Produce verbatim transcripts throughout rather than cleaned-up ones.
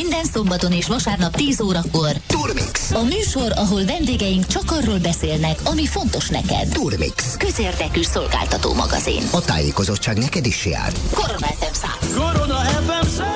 Minden szombaton és vasárnap tíz órakor Turmix. A műsor, ahol vendégeink csak arról beszélnek, ami fontos neked. Turmix. Közérdekű szolgáltató magazin. A tájékozottság neked is jár. Korona ef em száz. Korona ef em száz.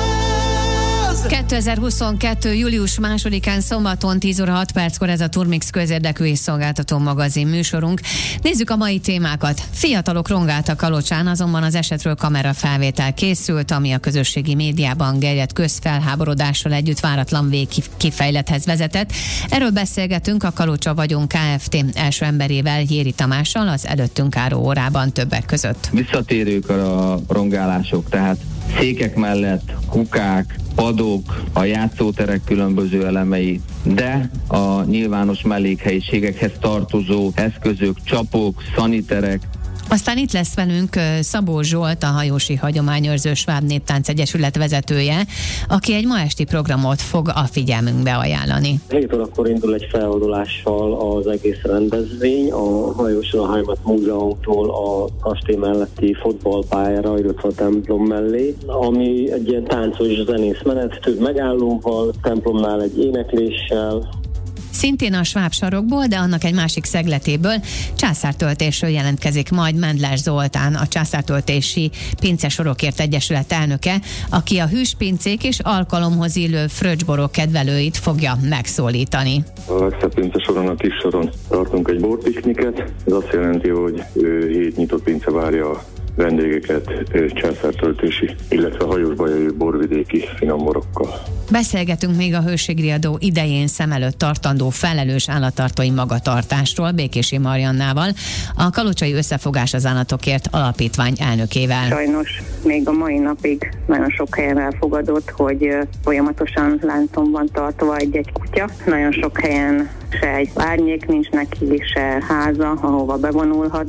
kétezer-huszonkettő. július másodikán szombaton tíz óra hat perckor ez a Turmix közérdekű és szolgáltató magazin műsorunk. Nézzük a mai témákat. Fiatalok rongáltak Kalocsán, azonban az esetről kamerafelvétel készült, ami a közösségi médiában gerjedt közfelháborodással együtt váratlan végkifejlethez vezetett. Erről beszélgetünk a Kalocsa Vagyon Kft. Első emberével, Jéri Tamással az előttünk álló órában többek között. Visszatérők a rongálások, tehát székek mellett kukák, padok, a játszóterek különböző elemei, de a nyilvános mellékhelyiségekhez tartozó eszközök, csapok, szaniterek. Aztán itt lesz velünk Szabó Zsolt, a Hajósi Hagyományőrző Sváb Néptánc Egyesület vezetője, aki egy ma esti programot fog a figyelmünkbe ajánlani. hét órakor indul egy feloldolással az egész rendezvény, a Hajóson a Heimat Múzeumtól a kastély melletti fotballpályára, illetve a templom mellé, ami egy ilyen táncos zenész menet, több megállóval, templomnál egy énekléssel. Szintén a Sváb sarokból, de annak egy másik szegletéből, császártöltésről jelentkezik majd Mendlás Zoltán, a Császártöltési Pincesorokért Egyesület elnöke, aki a hűspincék és alkalomhoz illő fröccsborok kedvelőit fogja megszólítani. A legszebb pincesoron, a kis soron tartunk egy borpikniket. Ez azt jelenti, hogy hét nyitott pince várja a vendégeket császártöltési, illetve hajósba jövő borvidéki finom-borokkal. Beszélgetünk még a hőségriadó idején szem előtt tartandó felelős állattartói magatartásról Békési Mariannával, a Kalocsai Összefogás az Állatokért Alapítvány elnökével. Sajnos még a mai napig nagyon sok helyen elfogadott, hogy folyamatosan láncon van tartva egy-egy kutya. Nagyon sok helyen se egy árnyék nincs neki, se háza, ahova bevonulhat.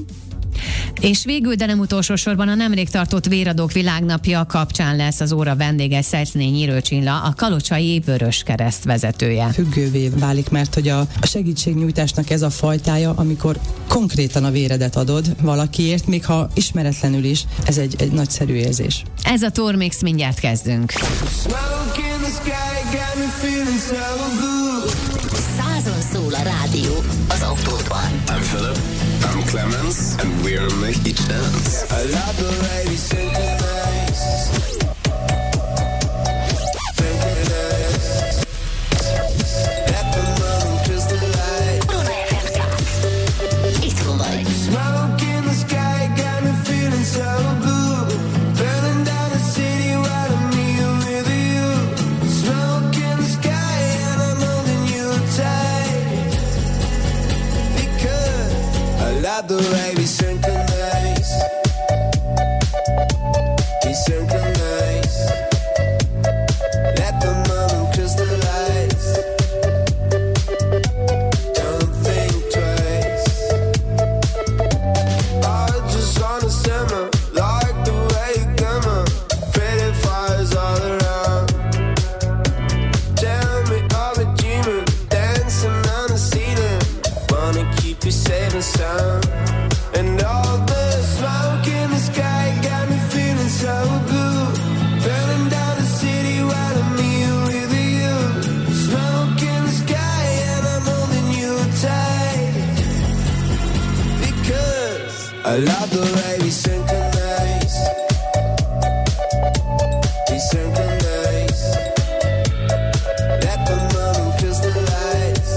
És végül, de nem utolsó sorban a nemrég tartott Véradók Világnapja kapcsán lesz az óra vendége Szecné Nyírő Csilla, a Kalocsai Vöröskereszt vezetője. Függővé válik, mert hogy a segítségnyújtásnak ez a fajtája, amikor konkrétan a véredet adod valakiért, még ha ismeretlenül is, ez egy, egy nagyszerű érzés. Ez a Turmix, mindjárt kezdünk. Százon szól a rádió az autódban. I'm Philip. I'm Clemens. And we're Mickey Chance. I love the way we synchronize. Synchronize. Let the moment crystallize. Korona ef em száz. Itthon vagy. Smoke in the sky got me feeling so blue. Burning down the city while I'm here with you. Smoke in the sky and I'm holding you tight. Because I love the way we synchronize. We synchronize. Let the moment crystallize. Don't think twice. I just wanna simmer, like the way you glimmer. Pretty fires all around. Tell me, are we dreaming? Dancing on the ceiling. Wanna keep you safe and sound. And all the smoke in the sky got me feeling so blue. Burning down the city while I'm here with you. Smoke in the sky and I'm holding you tight. Because I love the way we synchronize. We synchronize. Let the moment crystallize.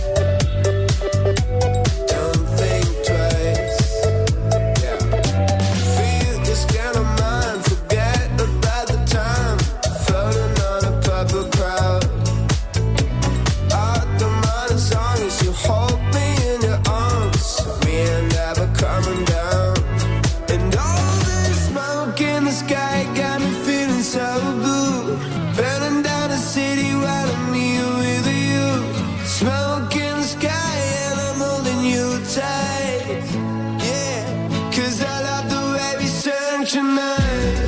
Don't think twice. Yeah. Feel this kind of mind. Forget about the time. Floating on a purple crowd. Out the mind as long as you hold me in your arms. We ain't never coming down. And all this smoke in the sky got me feeling so blue. Burning down the city while I'm here with you. Smoke in the sky and I'm holding you tight. Yeah, 'cause I love the way we synchronize.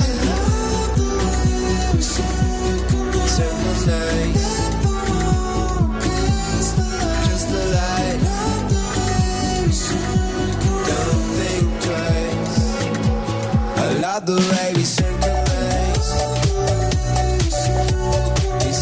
Synchronize. Just the light. Don't think twice. I love the way we synchronize. We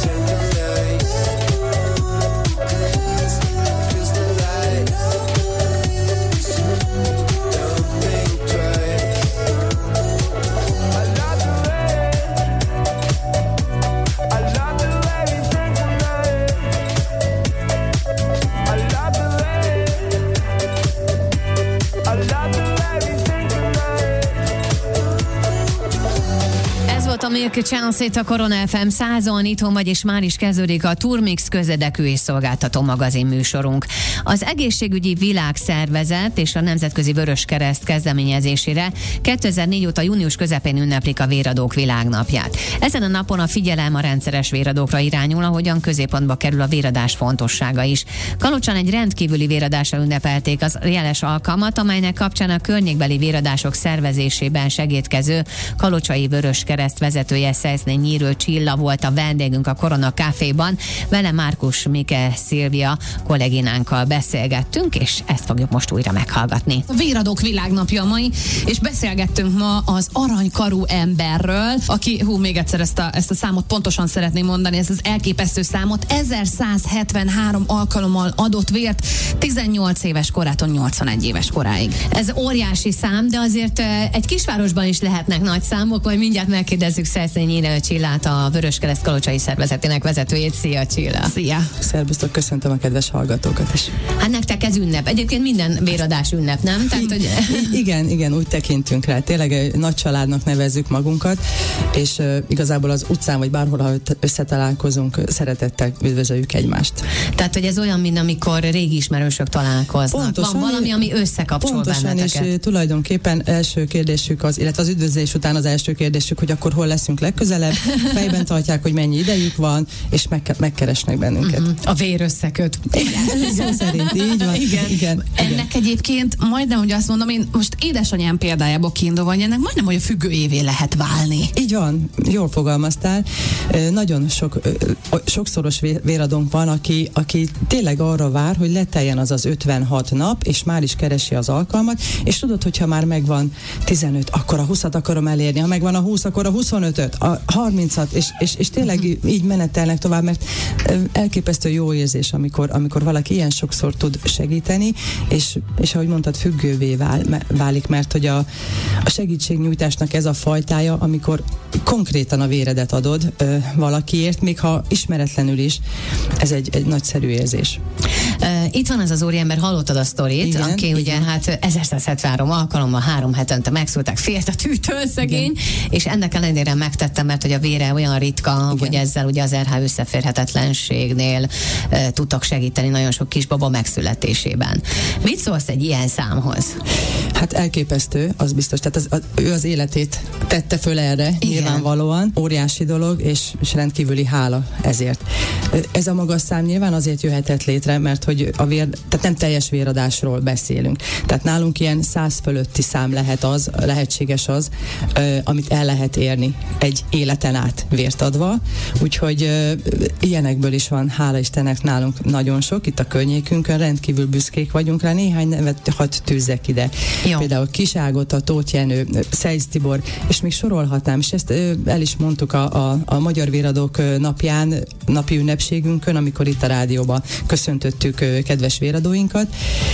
Milk Channel-t a Korona ef em százon, itthon vagy, és már is kezdődik a Turmix közérdekű és szolgáltató magazin műsorunk. Az Egészségügyi Világszervezet és a Nemzetközi Vöröskereszt kezdeményezésére kétezer-négy óta június közepén ünneplik a Véradók Világnapját. Ezen a napon a figyelem a rendszeres véradókra irányul, ahogyan középpontba kerül a véradás fontossága is. Kalocsán egy rendkívüli véradással ünnepelték az jeles alkalmat, amelynek kapcsán a környékbeli véradások szervezésében segédkező Kalocsai Vöröskereszt vezetője Szeszné Nyírő Csilla volt a vendégünk a Korona Caféban. Vele Márkus Mike Szilvia kolléginánkkal beszélgettünk, és ezt fogjuk most újra meghallgatni. A Véradók Világnapja a mai, és beszélgettünk ma az aranykarú emberről, aki, hú, még egyszer ezt a, ezt a számot pontosan szeretném mondani, ez az elképesztő számot, ezerszázhetvenhárom alkalommal adott vért, tizennyolc éves korától nyolcvanegy éves koráig. Ez óriási szám, de azért egy kisvárosban is lehetnek nagy számok, majd mindjárt megkérdezzük Szeszné Nyírő Csillát, a Vöröskereszt Kalocsai szervezetének vezetőjét. Szia, Csilla! Szia! Szerbusztok, köszöntöm a kedves hallgatókat is. Hát nektek ez ünnep. Egyébként minden véradás ünnep, nem? Tehát, hogy... Igen, igen, úgy tekintünk rá. Tényleg nagy családnak nevezzük magunkat, és uh, igazából az utcán, vagy bárhol, ha összetalálkozunk, szeretettel üdvözöljük egymást. Tehát, hogy ez olyan, mint amikor régi ismerősök találkoznak. Pontosan, van valami, ami összekapcsol pontosan, benneteket. És tulajdonképpen első kérdésük az, illetve az üdvözlés után az első kérdésük, hogy akkor hol leszünk legközelebb, fejben tartják, hogy mennyi idejük van, és meg, megkeresnek bennünket. Uh-huh. A vér összeköt. Igen, szó szerint így van. Igen. Igen. Ennek Igen. egyébként majdnem, hogy azt mondom, én most édesanyám példájából kiindulva, hogy ennek majdnem, hogy a függőévé lehet válni. Így van, jól fogalmaztál. Nagyon sok, sokszoros véradónk van, aki, aki tényleg arra vár, hogy leteljen az az ötvenhat nap, és már is keresi az alkalmat, és tudod, hogyha már megvan tizenöt, akkor a húszat akarom elérni, ha megvan a húsz, akkor a huszonötöt, a harmincat, és, és, és tényleg így menetelnek tovább, mert elképesztő jó érzés, amikor, amikor valaki ilyen sokszor tud segíteni, és, és ahogy mondtad, függővé vál, válik, mert hogy a, a segítségnyújtásnak ez a fajtája, amikor konkrétan a véredet adod ö, valakiért, még ha ismeretlenül is, ez egy, egy nagyszerű érzés. Uh, itt van ez az úriember, hallottad a sztorit, igen, aki igen. ugye hát ezerszázhetvenhárom alkalommal három hetente megszültek, félt a tűtől szegény, igen. és ennek ellenére megtettem, mert hogy a vére olyan ritka, igen. hogy ezzel ugye az er há összeférhetetlenségnél uh, tudtak segíteni nagyon sok kisbaba megszületésében. Mit szólsz egy ilyen számhoz? Hát elképesztő, az biztos. Tehát az, az, ő az életét tette föl erre, igen. nyilvánvalóan. Óriási dolog, és, és rendkívüli hála ezért. Ez a magas szám nyilván azért jöhetett létre, mert hogy a vér, tehát nem teljes véradásról beszélünk. Tehát nálunk ilyen száz fölötti szám lehet az, lehetséges az, ö, amit el lehet érni egy életen át vért adva. Úgyhogy ö, ilyenekből is van, hála Istennek, nálunk nagyon sok, itt a környékünkön rendkívül büszkék vagyunk rá. Néhány nevet hadd tűzzek ide. Jó. Például Kis Ágota, Tóth Jenő, Szejc Tibor, és még sorolhatnám, és ezt ö, el is mondtuk a, a, a Magyar Véradók napján, napi ünnepségünkön, amikor itt a rádióban köszöntöttük ö, kedves véradóinkat.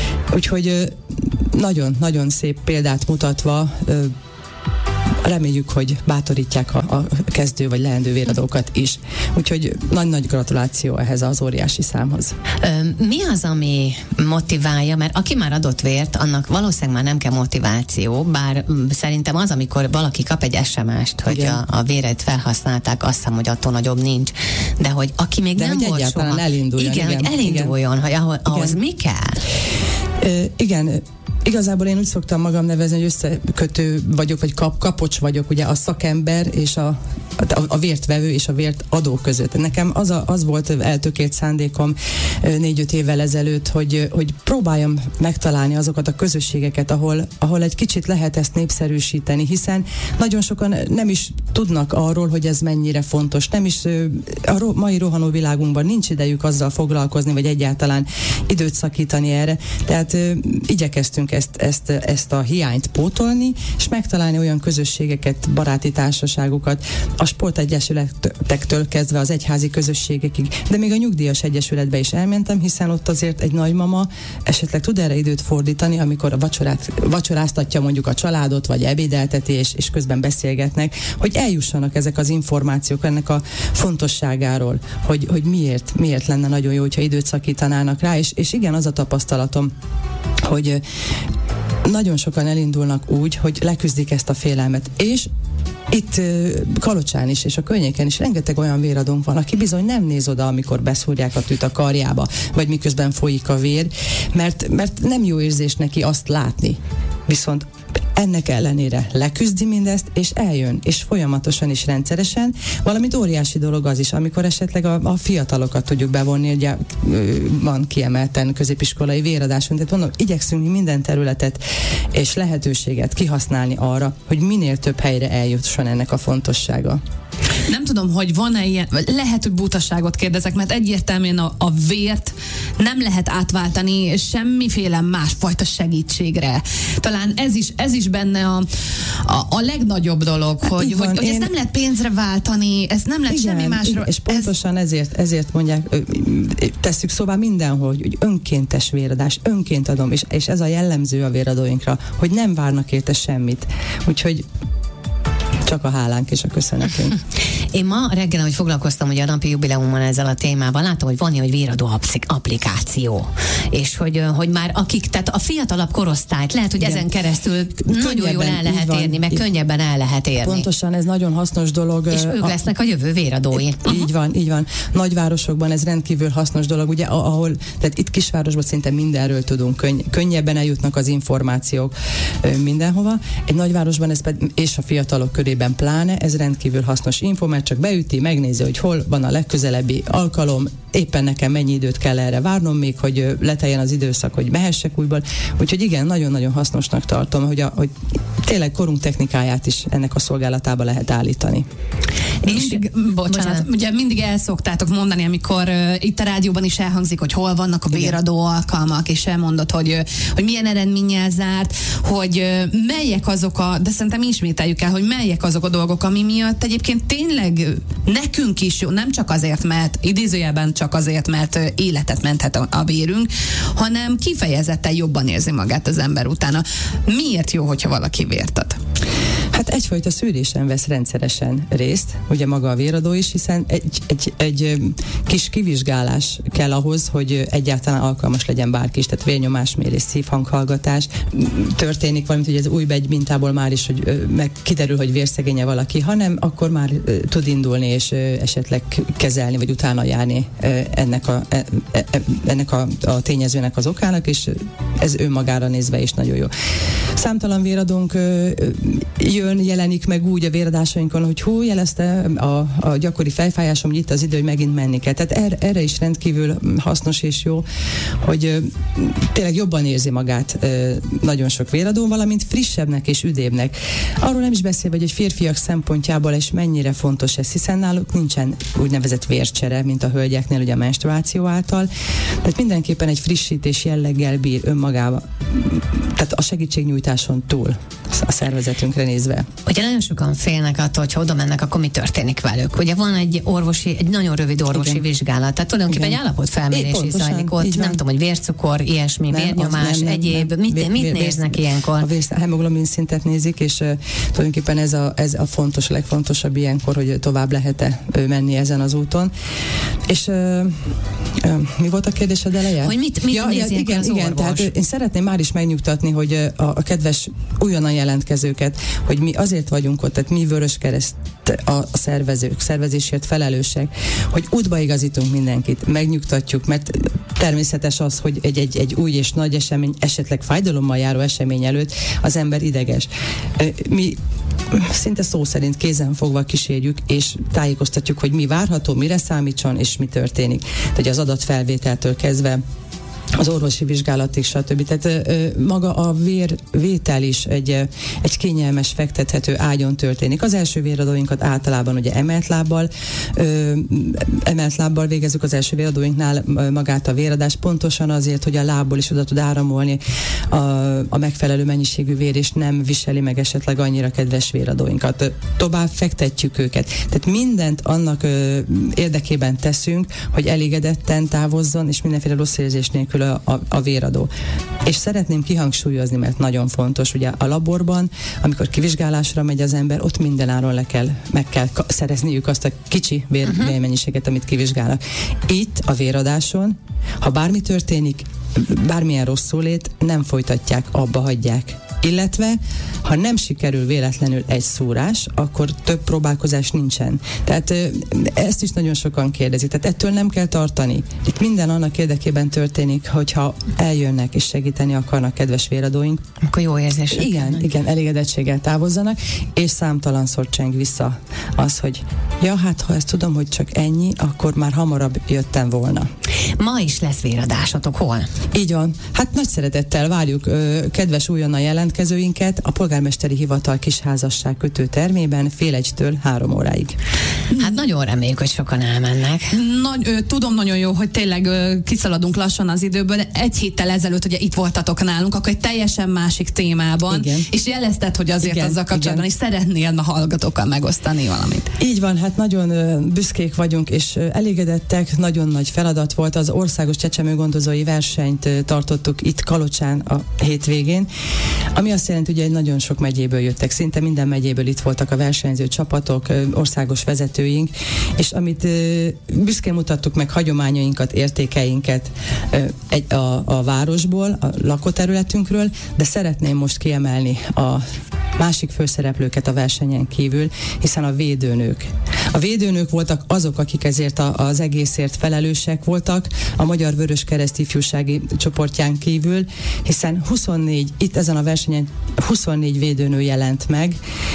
Úgyhogy nagyon-nagyon szép példát mutatva ö, reméljük, hogy bátorítják a, a kezdő vagy leendő véradókat is. Úgyhogy nagy-nagy gratuláció ehhez az óriási számhoz. Ö, mi az, ami motiválja? Mert aki már adott vért, annak valószínűleg már nem kell motiváció, bár szerintem az, amikor valaki kap egy es em est, hogy a, a véret felhasználták, azt hiszem, hogy attól nagyobb nincs. De hogy aki még De nem hogy volt egyáltalán soha, elinduljon. Igen, igen, hogy elinduljon, igen. hogy ahhoz, ahhoz Igen. mi kell? Ö, igen, igazából én úgy szoktam magam nevezni, hogy összekötő vagyok, vagy kap, kapocs vagyok, ugye a szakember és a, a, a vértvevő és a vért adó között. Nekem az, a, az volt eltökélt szándékom négy-öt évvel ezelőtt, hogy, hogy próbáljam megtalálni azokat a közösségeket, ahol, ahol egy kicsit lehet ezt népszerűsíteni, hiszen nagyon sokan nem is tudnak arról, hogy ez mennyire fontos. Nem is a ro, mai rohanó világunkban nincs idejük azzal foglalkozni, vagy egyáltalán időt szakítani erre. Tehát igyekeztünk ezt, ezt, ezt a hiányt pótolni, és megtalálni olyan közösségeket, baráti társaságokat, a sportegyesületektől kezdve az egyházi közösségekig, de még a nyugdíjas egyesületbe is elmentem, hiszen ott azért egy nagymama esetleg tud erre időt fordítani, amikor a vacsorát, vacsoráztatja mondjuk a családot, vagy ebédelteti, és, és közben beszélgetnek, hogy eljussanak ezek az információk ennek a fontosságáról, hogy, hogy miért, miért lenne nagyon jó, hogyha időt szakítanának rá, és, és igen, az a tapasztalatom, hogy nagyon sokan elindulnak úgy, hogy leküzdik ezt a félelmet, és itt Kalocsán is, és a környéken is rengeteg olyan véradónk van, aki bizony nem néz oda, amikor beszúrják a tűt a karjába, vagy miközben folyik a vér, mert, mert nem jó érzés neki azt látni. Viszont ennek ellenére leküzdi mindezt, és eljön, és folyamatosan és rendszeresen, valamint óriási dolog az is, amikor esetleg a, a fiatalokat tudjuk bevonni, ugye van kiemelten középiskolai véradásunk, tehát mondom, igyekszünk minden területet és lehetőséget kihasználni arra, hogy minél több helyre eljusson ennek a fontossága. Nem tudom, hogy van-e ilyen, lehet, hogy butaságot kérdezek, mert egyértelműen a, a vért nem lehet átváltani semmiféle másfajta segítségre. Talán ez is, ez is benne a, a, a legnagyobb dolog, hát hogy, hogy, hogy én... ezt nem lehet pénzre váltani, ezt nem lehet igen, semmi másra. Igen, és pontosan ez... ezért, ezért mondják, tesszük szóval mindenhol, hogy önkéntes véradás, önként adom, és, és ez a jellemző a véradóinkra, hogy nem várnak érte semmit. Úgyhogy csak a hálánk és a köszönetünk. Én ma reggel, hogy foglalkoztam ugye a napi jubileumon ezzel a témával, látom, hogy van egy véradó applikáció. És hogy, hogy már akik, tehát a fiatalabb korosztályt lehet, hogy igen. ezen keresztül könnyebben, nagyon jól el lehet van, érni, meg így, könnyebben el lehet érni. Pontosan, ez nagyon hasznos dolog. És ők a, lesznek a jövő véradói. Így uh-huh. van, így van. Nagyvárosokban ez rendkívül hasznos dolog, ugye, ahol, tehát itt kisvárosban szinte mindenről tudunk, könny, könnyebben eljutnak az információk mindenhova. Egy nagyvárosban ez pedig, és a fiatalok körében pláne, ez rendkívül hasznos info, mert csak beüti, megnézi, hogy hol van a legközelebbi alkalom, éppen nekem mennyi időt kell erre várnom még, hogy leteljen az időszak, hogy mehessek újból. Úgyhogy igen, nagyon-nagyon hasznosnak tartom, hogy, a, hogy tényleg korunk technikáját is ennek a szolgálatába lehet állítani. És mindig, bocsánat, bocsánat, ugye mindig el szoktátok mondani, amikor uh, itt a rádióban is elhangzik, hogy hol vannak a véradó alkalmak, és elmondod, hogy, uh, hogy milyen eredménnyel zárt, hogy uh, melyek azok a, de szerintem ismételjük el, hogy melyek azok a dolgok, ami miatt egyébként tényleg nekünk is jó, nem csak azért, mert idézőjelben csak azért, mert uh, életet menthet a, a vérünk, hanem kifejezetten jobban érzi magát az ember utána. Miért jó, hogyha valaki vért ad? Hát egyfajta szűrésen vesz rendszeresen részt, ugye maga a véradó is, hiszen egy, egy, egy kis kivizsgálás kell ahhoz, hogy egyáltalán alkalmas legyen bárki is, tehát vérnyomásmérés, szívhanghallgatás történik, valamint ugye az új begy mintából már is, hogy meg kiderül, hogy vérszegénye valaki, hanem akkor már tud indulni és esetleg kezelni, vagy utána járni ennek a, ennek a, a tényezőnek az okának, és ez önmagára nézve is nagyon jó. Számtalan véradónk jön, jelenik meg úgy a véradásainkon, hogy hú, jelezte a, a gyakori fejfájásom, hogy itt az idő, hogy megint menni kell. Tehát erre, erre is rendkívül hasznos és jó, hogy ö, tényleg jobban érzi magát ö, nagyon sok véradó, valamint frissebbnek és üdébbnek. Arról nem is beszélve, hogy egy férfiak szempontjából is mennyire fontos ez, hiszen náluk nincsen úgynevezett vércsere, mint a hölgyeknél, ugye a menstruáció által. Tehát mindenképpen egy frissítés jelleggel bír önmagával. Tehát a segítségnyújtáson túl a szervezetünkre nézve. Ugye nagyon sokan félnek attól, hogy ha oda mennek, akkor mi történik velük. Ugye van egy orvosi, egy nagyon rövid orvosi igen. vizsgálat, tehát tulajdonképpen egy állapotfelmérés is zajlik ott, nem tudom, hogy vércukor, ilyesmi, nem, vérnyomás, nem, nem, egyéb, nem, mit, vér, mit vér, néznek vér, ilyenkor? A, vér, a hemoglobin szintet nézik, és uh, tulajdonképpen ez a, ez a fontos, legfontosabb ilyenkor, hogy tovább lehet-e uh, menni ezen az úton. És uh, uh, mi volt a kérdésed eleje? Hogy mit, mit ja, néz ja, igen, az igen, tehát én szeretném már is megnyugtatni, hogy uh, a, a kedves újonnan jelentkezőket, hogy mi azért vagyunk ott, tehát mi Vöröskereszt a, a szervezők, szervezésért felelősek, hogy útba igazítunk mindenkit, megnyugtatjuk, mert természetes az, hogy egy, egy, egy új és nagy esemény, esetleg fájdalommal járó esemény előtt az ember ideges. Mi szinte szó szerint kézen fogva kísérjük, és tájékoztatjuk, hogy mi várható, mire számítson, és mi történik. Tehát az adatfelvételtől kezdve az orvosi vizsgálatig, stb. Tehát ö, maga a vérvétel is egy, egy kényelmes, fektethető ágyon történik. Az első véradóinkat általában ugye emelt lábbal, ö, emelt lábbal végezzük az első véradóinknál magát a véradás, pontosan azért, hogy a lábból is oda tud áramolni a, a megfelelő mennyiségű vér, és nem viseli meg esetleg annyira kedves véradóinkat. Tovább fektetjük őket. Tehát mindent annak ö, érdekében teszünk, hogy elégedetten távozzon, és mindenféle rossz érzés nélkül A, a, a véradó. És szeretném kihangsúlyozni, mert nagyon fontos, ugye a laborban, amikor kivizsgálásra megy az ember, ott mindenáron le kell, meg kell ka- szerezniük azt a kicsi vér, uh-huh. vérmennyiséget, amit kivizsgálnak. Itt a véradáson, ha bármi történik, bármilyen rossz szólét nem folytatják, abba hagyják. Illetve, ha nem sikerül véletlenül egy szórás, akkor több próbálkozás nincsen. Tehát ezt is nagyon sokan kérdezik. Tehát ettől nem kell tartani. Itt minden annak érdekében történik, hogyha eljönnek és segíteni akarnak kedves véradóink. Akkor jó érzés. Igen, igen, elégedettséggel távozzanak, és számtalanszor cseng vissza az, hogy ja, hát ha ezt tudom, hogy csak ennyi, akkor már hamarabb jöttem volna. Ma is lesz véradásotok, hol? Így van. Hát nagy szeretettel várjuk ö, kedves újonnan jelentkezőinket a Polgármesteri Hivatal Kisházasság kötőtermében fél egytől három óráig. Hát nagyon reméljük, hogy sokan elmennek. Nagy, ö, tudom nagyon jó, hogy tényleg ö, kiszaladunk lassan az időből, de egy héttel ezelőtt ugye itt voltatok nálunk, akkor egy teljesen másik témában, igen. És jelezted, hogy azért Igen, azzal kapcsolatban is szeretnél a hallgatókkal megosztani valamit. Így van, hát nagyon ö, büszkék vagyunk, és ö, elégedettek, nagyon nagy feladat volt. Az országos csecsemőgondozói versenyt ö, tartottuk itt Kalocsán a hétvégén, ami azt jelenti, hogy nagyon sok megyéből jöttek, szinte minden megyéből itt voltak a versenyző csapatok, ö, országos vezetőink, és amit ö, büszkén mutattuk meg hagyományainkat, értékeinket ö, egy, a, a városból, a lakóterületünkről, de szeretném most kiemelni a másik főszereplőket a versenyen kívül, hiszen a védőnők. A védőnők voltak azok, akik ezért a, az egészért felelősek voltak, a Magyar Vöröskereszt ifjúsági csoportján kívül, hiszen huszonnégy, itt ezen a versenyen huszonnégy védőnő jelent meg,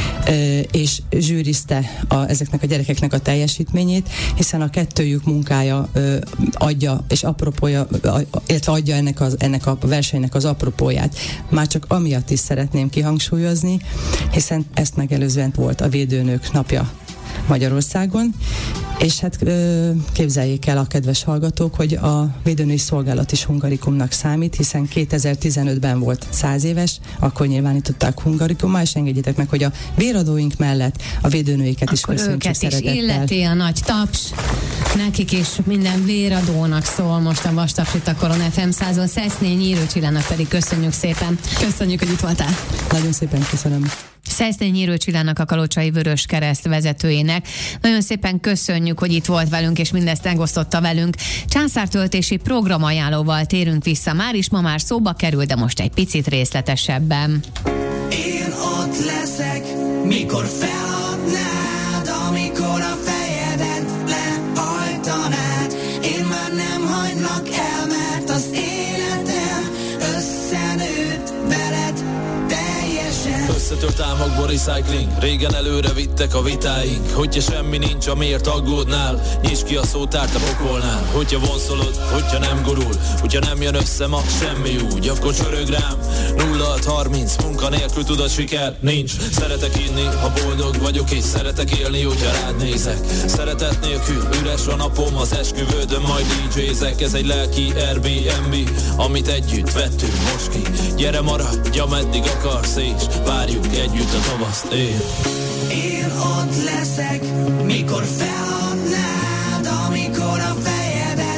és zsűrizte a, ezeknek a gyerekeknek a teljesítményét, hiszen a kettőjük munkája adja, és apropója, illetve adja ennek, az, ennek a versenynek az apropóját. Már csak amiatt is szeretném kihangsúlyozni, hiszen ezt megelőzően volt a védőnők napja Magyarországon, és hát képzeljék el a kedves hallgatók, hogy a védőnői szolgálat is hungarikumnak számít, hiszen kétezer-tizenötben volt száz éves, akkor nyilvánították hungarikummal, és engedjétek meg, hogy a véradóink mellett a védőnőiket is akkor köszönjük őket is szeretettel. illeti a nagy taps, nekik is minden véradónak szól most a Vastagsitakoron ef em százon. Szesznény Nyírő Csillának pedig köszönjük szépen. Köszönjük, hogy itt voltál. Nagyon szépen köszönöm. Szesznény Nyírő Csillának, a Kalocsai Vöröskereszt vezetőjének. Nagyon szépen köszönjük, hogy itt volt velünk, és mindezt megosztotta velünk. Császártöltési programajánlóval térünk vissza. Már is ma már szóba kerül, de most egy picit részletesebben. Én ott leszek, mikor feladnád, amikor a fejedet lehajtanád. Én már nem hagylak el, mert az életem összenőtt veled teljesen. Összetört álmokból recycling, régen előre vittek a vitáink. Hogyha semmi nincs, amiért aggódnál, nyisd ki a szótárt a pokolnál. Hogyha vonszolod, hogyha nem gurul, hogyha nem jön össze ma semmi úgy, akkor csörög rám nulla hat harminc, munka nélkül tudod, siker nincs. Szeretek inni, ha boldog vagyok, és szeretek élni, hogyha rád nézek. Szeretet nélkül üres a napom, az esküvődön majd dé jézek. Ez egy lelki Airbnb, amit együtt vettünk most ki. Gyere, maradj, ameddig akarsz, és várjuk együtt a tavaszt, én. Én ott leszek, mikor feladnád, amikor a fejedet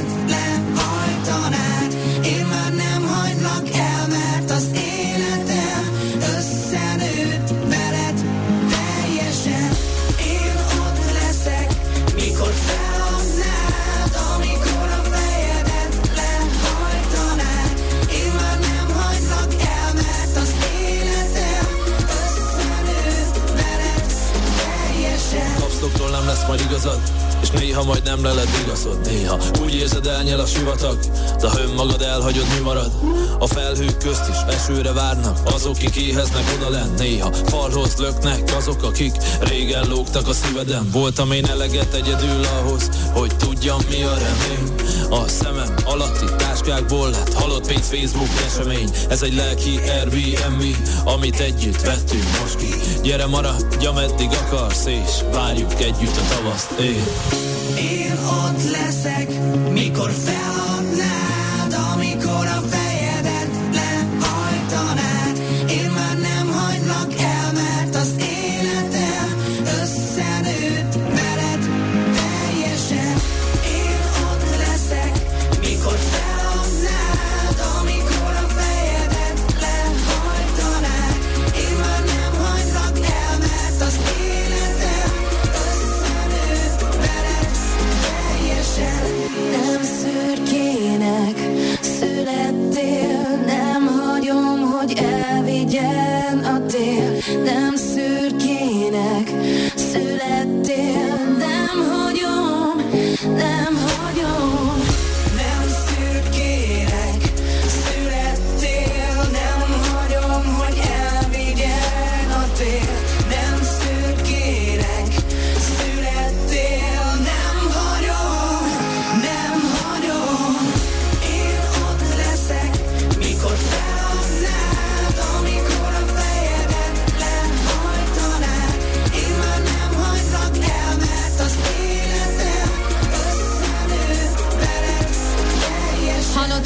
lehajtanád. Én már nem hagylak el, mert az életem összenőtt veled teljesen. Én ott leszek, mikor feladnád, amikor a fejedet lehajtanád. Én már nem hagylak el, mert az életem összenőtt veled teljesen. Kapszloktól nem lesz majd igazad, és néha majd nem leled igazod. Néha úgy érzed, elnyel a sivatag, de ha önmagad elhagyod, mi marad? A felhők közt is esőre várnak azok, kik éheznek odalent. Néha falhoz löknek azok, akik régen lógtak a szíveden. Voltam én eleget egyedül ahhoz, hogy tudjam, mi a remény. A szemem alatti táskákból lett halott pénz, Facebook esemény. Ez egy lelki Airbnb, amit együtt vettünk most ki. Gyere, maradj, ameddig akarsz, és várjuk együtt a tavaszt, én. Én ott leszek, mikor feladnád, amikor a fejedet lehajtanád. Én már nem hagylak el, mert az életem összenőtt veled teljesen. Én ott leszek, mikor feladnád, amikor a fejedet lehajtanád. Én már nem hagylak el, mert az életem összenőtt veled teljesen. Nem szűr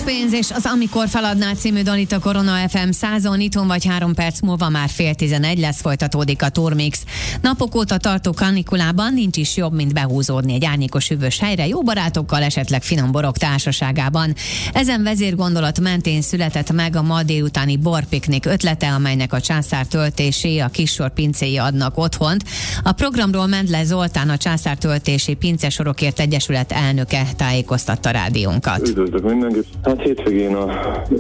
pénz és az Amikor feladnád című dal itt a Korona ef em százon, itthon vagy három perc múlva már fél tizenegy lesz, folytatódik a Turmix. Napok óta tartó kanikulában nincs is jobb, mint behúzódni egy árnyékos hűvös helyre, jó barátokkal, esetleg finom borok társaságában. Ezen vezérgondolat mentén született meg a ma délutáni borpiknik ötlete, amelynek a Császár töltési, a Kissor pincéi adnak otthont. A programról Mendle Zoltán, a Császár töltési Pincesorokért Egyesület elnöke tájékoztatta rádiónkat. Üdvözlök mindenkit! Hát hétvégén a,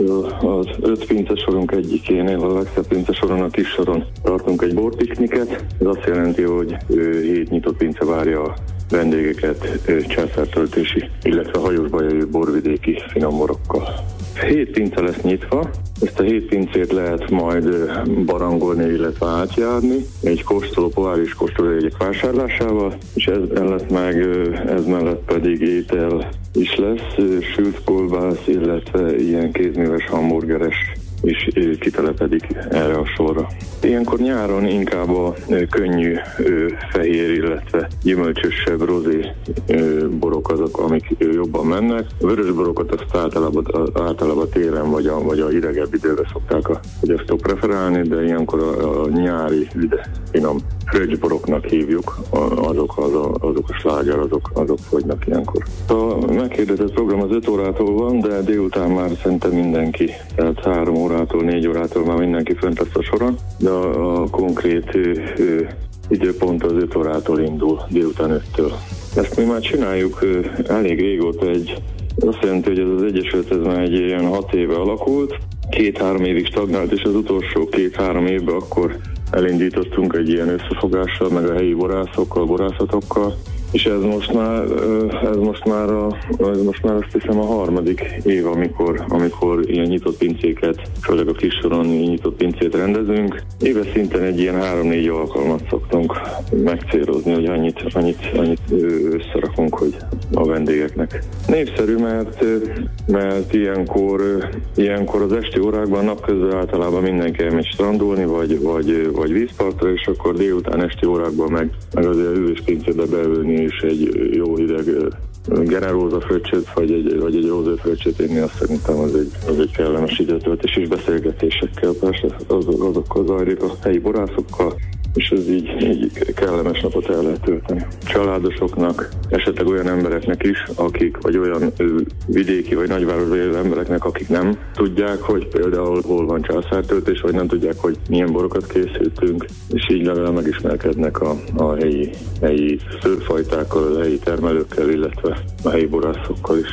az öt pincesorunk egyikénél, a legszebb pincesoron, a Kissoron tartunk egy borpikniket. Ez azt jelenti, hogy hét nyitott pince várja a vendégeket császártöltési, illetve hajósbajai borvidéki finom borokkal. Hét pince lesz nyitva, ezt a hét pincét lehet majd barangolni, illetve átjárni egy kóstoló, poháris kóstolójegyek vásárlásával, és ez mellett meg, ez mellett pedig étel is lesz, sült kolbász, illetve ilyen kézműves hamburgeres is kitelepedik erre a sorra. Ilyenkor nyáron inkább a könnyű fehér, illetve gyümölcsösebb rozé borok azok, amik jobban mennek. A vörös borokat azt általában, általában télen vagy a, vagy a hidegebb időben szokták a fogyasztók preferálni, de ilyenkor a, a nyári, üde, finom fröccsboroknak hívjuk, azok, az a, azok a sláger, azok, azok fogynak ilyenkor. A meghirdetett program az öt órától van, de délután már szerintem mindenki, tehát három órától, négy órától már mindenki fönt lesz a soron, de a, a konkrét ö, ö, időpont az öt órától indul, délután öttől. Ezt mi már csináljuk ö, elég régóta, egy, azt jelenti, hogy ez az Egyesület ez már egy ilyen hat éve alakult, két-három évig stagnált, és az utolsó két-három évben akkor elindítottunk egy ilyen összefogással, meg a helyi borászokkal, borászatokkal, és ez most már, ez most már, a, ez most már azt hiszem a harmadik év, amikor, amikor ilyen nyitott pincéket, főleg a Kissoron nyitott pincét rendezünk. Éves szinten egy ilyen három-négy alkalmat szoktunk megcélozni, hogy annyit, annyit, annyit összerakunk, hogy a vendégeknek. Népszerű, mert, mert ilyenkor, ilyenkor az esti órákban, napközben általában mindenki elmegy strandolni, vagy, vagy, vagy vízpartra, és akkor délután esti órákban meg, meg azért a hűvös pincébe beülni, és egy jó hideg generóza fröccsöt, vagy egy, vagy egy róző fröccsöt inni, azt szerintem az egy, az egy kellemes időtöltés, és beszélgetésekkel persze az, azokkal zajlik a helyi borászokkal, és ez így, így kellemes napot el lehet tölteni. Családosoknak, esetleg olyan embereknek is, akik, vagy olyan ő, vidéki vagy nagyvárosban élő embereknek, akik nem tudják, hogy például hol van császártöltés, vagy nem tudják, hogy milyen borokat készítünk, és így legalább megismerkednek a, a helyi, helyi szőrfajtákkal, a helyi termelőkkel, illetve a helyi borászokkal is.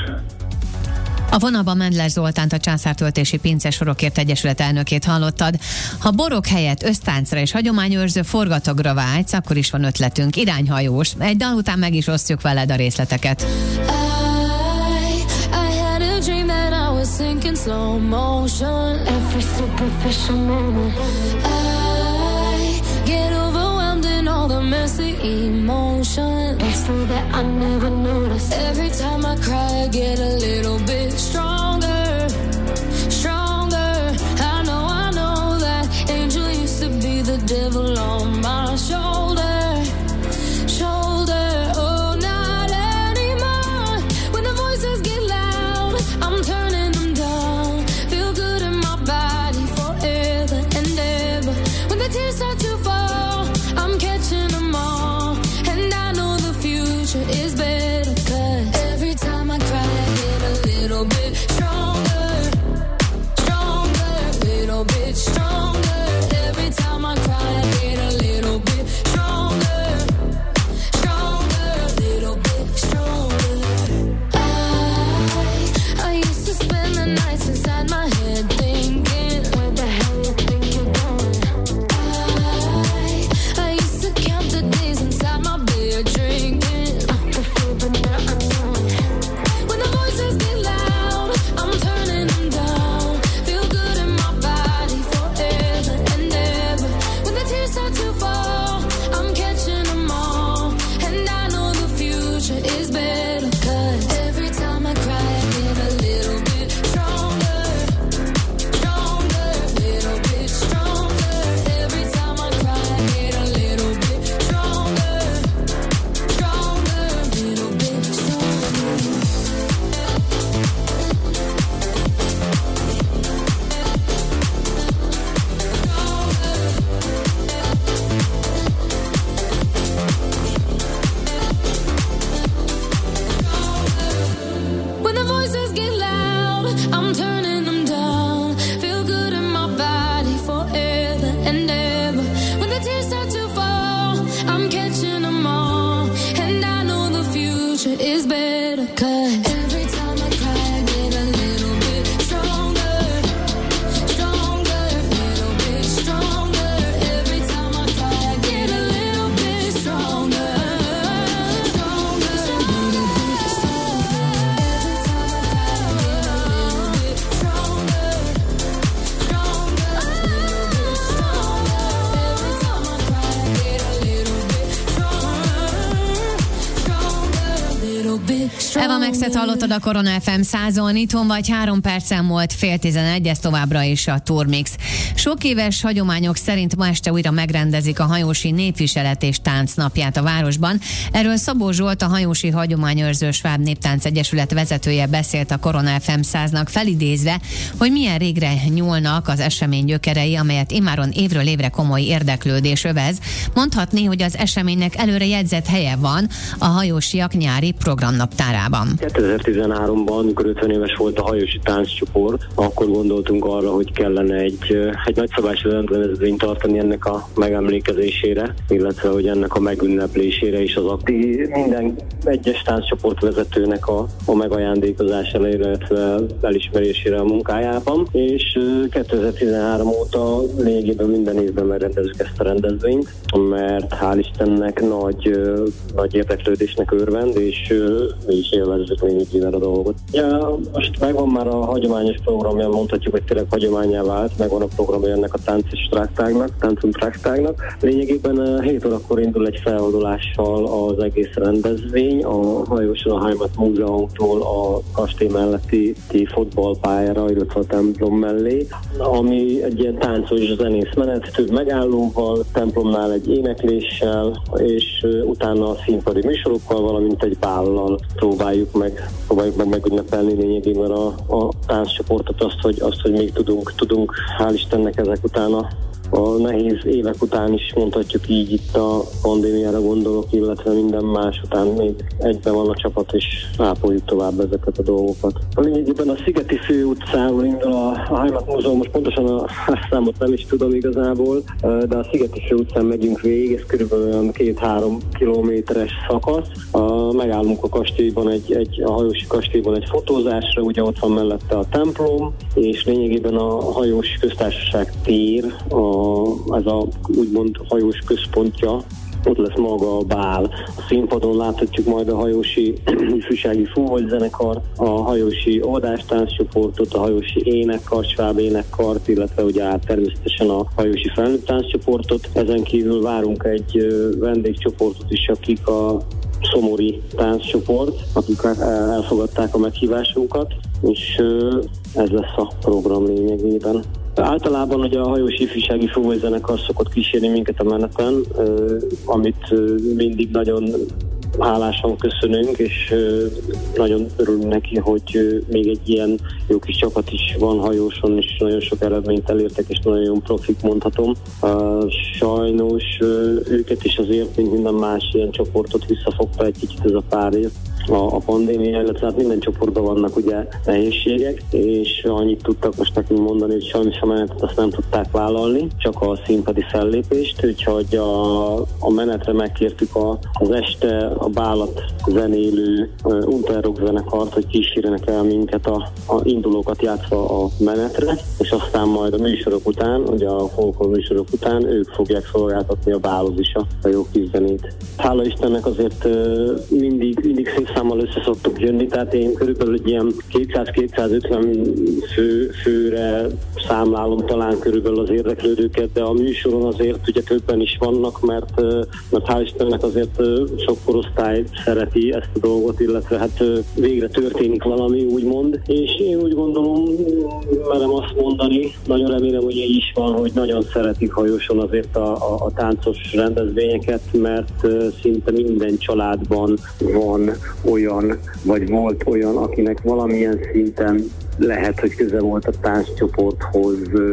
A vonalban Mendler Zoltánt, a Császártöltési Pincesorokért Egyesület elnökét hallottad. Ha borok helyett ösztáncra és hagyományőrző forgatogra vágysz, akkor is van ötletünk, irányhajós. Egy dal után meg is osztjuk veled a részleteket. I, I had a dream that I was sinking slow motion. Every superficial moment. I get overwhelmed in all the messy emotions. It's so that I never noticed. Every time I cry, I get a little bit stronger, stronger. I know, I know that angel used to be the devil on my shoulder, shoulder. Oh, not anymore. When the voices get loud, I'm turning them down. Feel good in my body forever and ever. When the tears start to fall, I'm catching them all. And I know the future is better, 'cause every time I cry, I get 'Cause every time I cry, I get a little bit stronger, stronger, little bit stronger. Every time I cry, I get a little bit stronger, stronger, little bit stronger. Every time I cry, I get a little bit stronger, stronger, little bit stronger. Every time I cry, I get a little bit Eva Maxet hallottad a Korona ef em százon, itthon vagy három percen volt fél tizenegy, ez továbbra is a Turmix. Sok éves hagyományok szerint ma este újra megrendezik a hajósi népviselet és táncnapját a városban. Erről Szabó Zsolt, a Hajósi Hagyományőrző Sváb Néptánc Egyesület vezetője beszélt a Korona ef em száznak, felidézve, hogy milyen régre nyúlnak az esemény gyökerei, amelyet immáron évről évre komoly érdeklődés övez. Mondhatni, hogy az eseménynek előre jegyzett helye van a hajósiak nyári programnaptárában. kétezer-tizenháromban, amikor ötven éves volt a hajósi tánccsoport, akkor gondoltunk arra, hogy kellene egy, egy nagyszabású rendezvényt tartani ennek a megemlékezésére, illetve hogy ennek a megünneplésére is az aktív minden egyes tánccsoport vezetőnek a, a megajándékozására, illetve elismerésére a munkájában. És kétezer-tizenhárom óta lényegében minden évben megrendezzük ezt a rendezvényt, mert hál' Istennek nagy, nagy érdeklődésnek örvend, és mi is élvezzük lényegében a dolgot. Ja, most megvan már a hagyományos programja, mondhatjuk, hogy tényleg hagyományá vált, megvan a programja ennek a táncis tráktágnak, táncum tráktágnak. Lényegében hét órakor indul egy felvonulással az egész rendezvény, a hajóson a Heimat Múzeumtól a kastély melletti fotballpályára, illetve a templom mellé, ami egy ilyen táncos zenész menet, több megállóval, templomnál egy énekléssel, és utána a színpadi műsorokkal, valamint egy bállal próbáljuk meg, próbáljuk meg megünnepelni lényegében a, a tánccsoportot, azt, hogy, azt, hogy még tudunk, tudunk, hál' Istennek ezek után a A nehéz évek után is, mondhatjuk így, itt a pandémiára gondolok, illetve minden más után még egyben van a csapat, és ápoljuk tovább ezeket a dolgokat. A lényegében a Szigeti főutcáról indul a, a Heimat Múzeum, most pontosan a számot nem is tudom igazából, de a Szigeti főutcán megyünk végig, ez körülbelül olyan két-három kilométeres szakasz. A, megállunk a kastélyban, egy, egy, a hajósi kastélyban egy fotózásra, ugye ott van mellette a templom, és lényegében a hajós köztársaság tér, a ez a úgymond hajós központja, ott lesz maga a bál. A színpadon láthatjuk majd a hajósi ifjúsági fúvózenekar, a hajósi óvodástánccsoportot, a hajósi énekkar, sváb énekkart, illetve ugye természetesen a hajósi felnőtt tánccsoportot. Ezen kívül várunk egy vendégcsoportot is, akik a szomori tánccsoport, akik elfogadták a meghívásunkat, és ez lesz a program lényegében. Általában ugye a hajósi ifjúsági fúvózenekar szokott kísérni minket a meneten, amit mindig nagyon hálásan köszönünk, és nagyon örülünk neki, hogy még egy ilyen jó kis csapat is van hajóson, és nagyon sok eredményt elértek, és nagyon profik, mondhatom. Sajnos őket is azért, mint minden más ilyen csoportot visszafogta egy kicsit ez a pár év a, a pandémia, illetve hát minden csoportban vannak ugye nehézségek, és annyit tudtak most nekünk mondani, hogy sajnos a menetet azt nem tudták vállalni, csak a színpadi fellépést, úgyhogy a, a menetre megkértük a, az este a bálat zenélő uh, Unterrock zenekart, hogy kísérjenek el minket a, a indulókat játszva a menetre, és aztán majd a műsorok után, ugye a folklór műsorok után ők fogják szolgáltatni a bálhoz is a, a jó kis zenét. Hála Istennek azért uh, mindig, mindig szép számmal össze szoktuk jönni, tehát én körülbelül egy ilyen kétszáz-kétszázötven fő, főre számlálom talán körülbelül az érdeklődőket, de a műsoron azért ugye többen is vannak, mert, mert hál' Istennek azért sok korosztály szereti ezt a dolgot, illetve hát végre történik valami, úgymond, és én úgy gondolom, merem azt mondani, nagyon remélem, hogy így is van, hogy nagyon szeretik hajóson azért a, a, a táncos rendezvényeket, mert szinte minden családban van olyan, vagy volt olyan, akinek valamilyen szinten lehet, hogy köze volt a tánccsoporthoz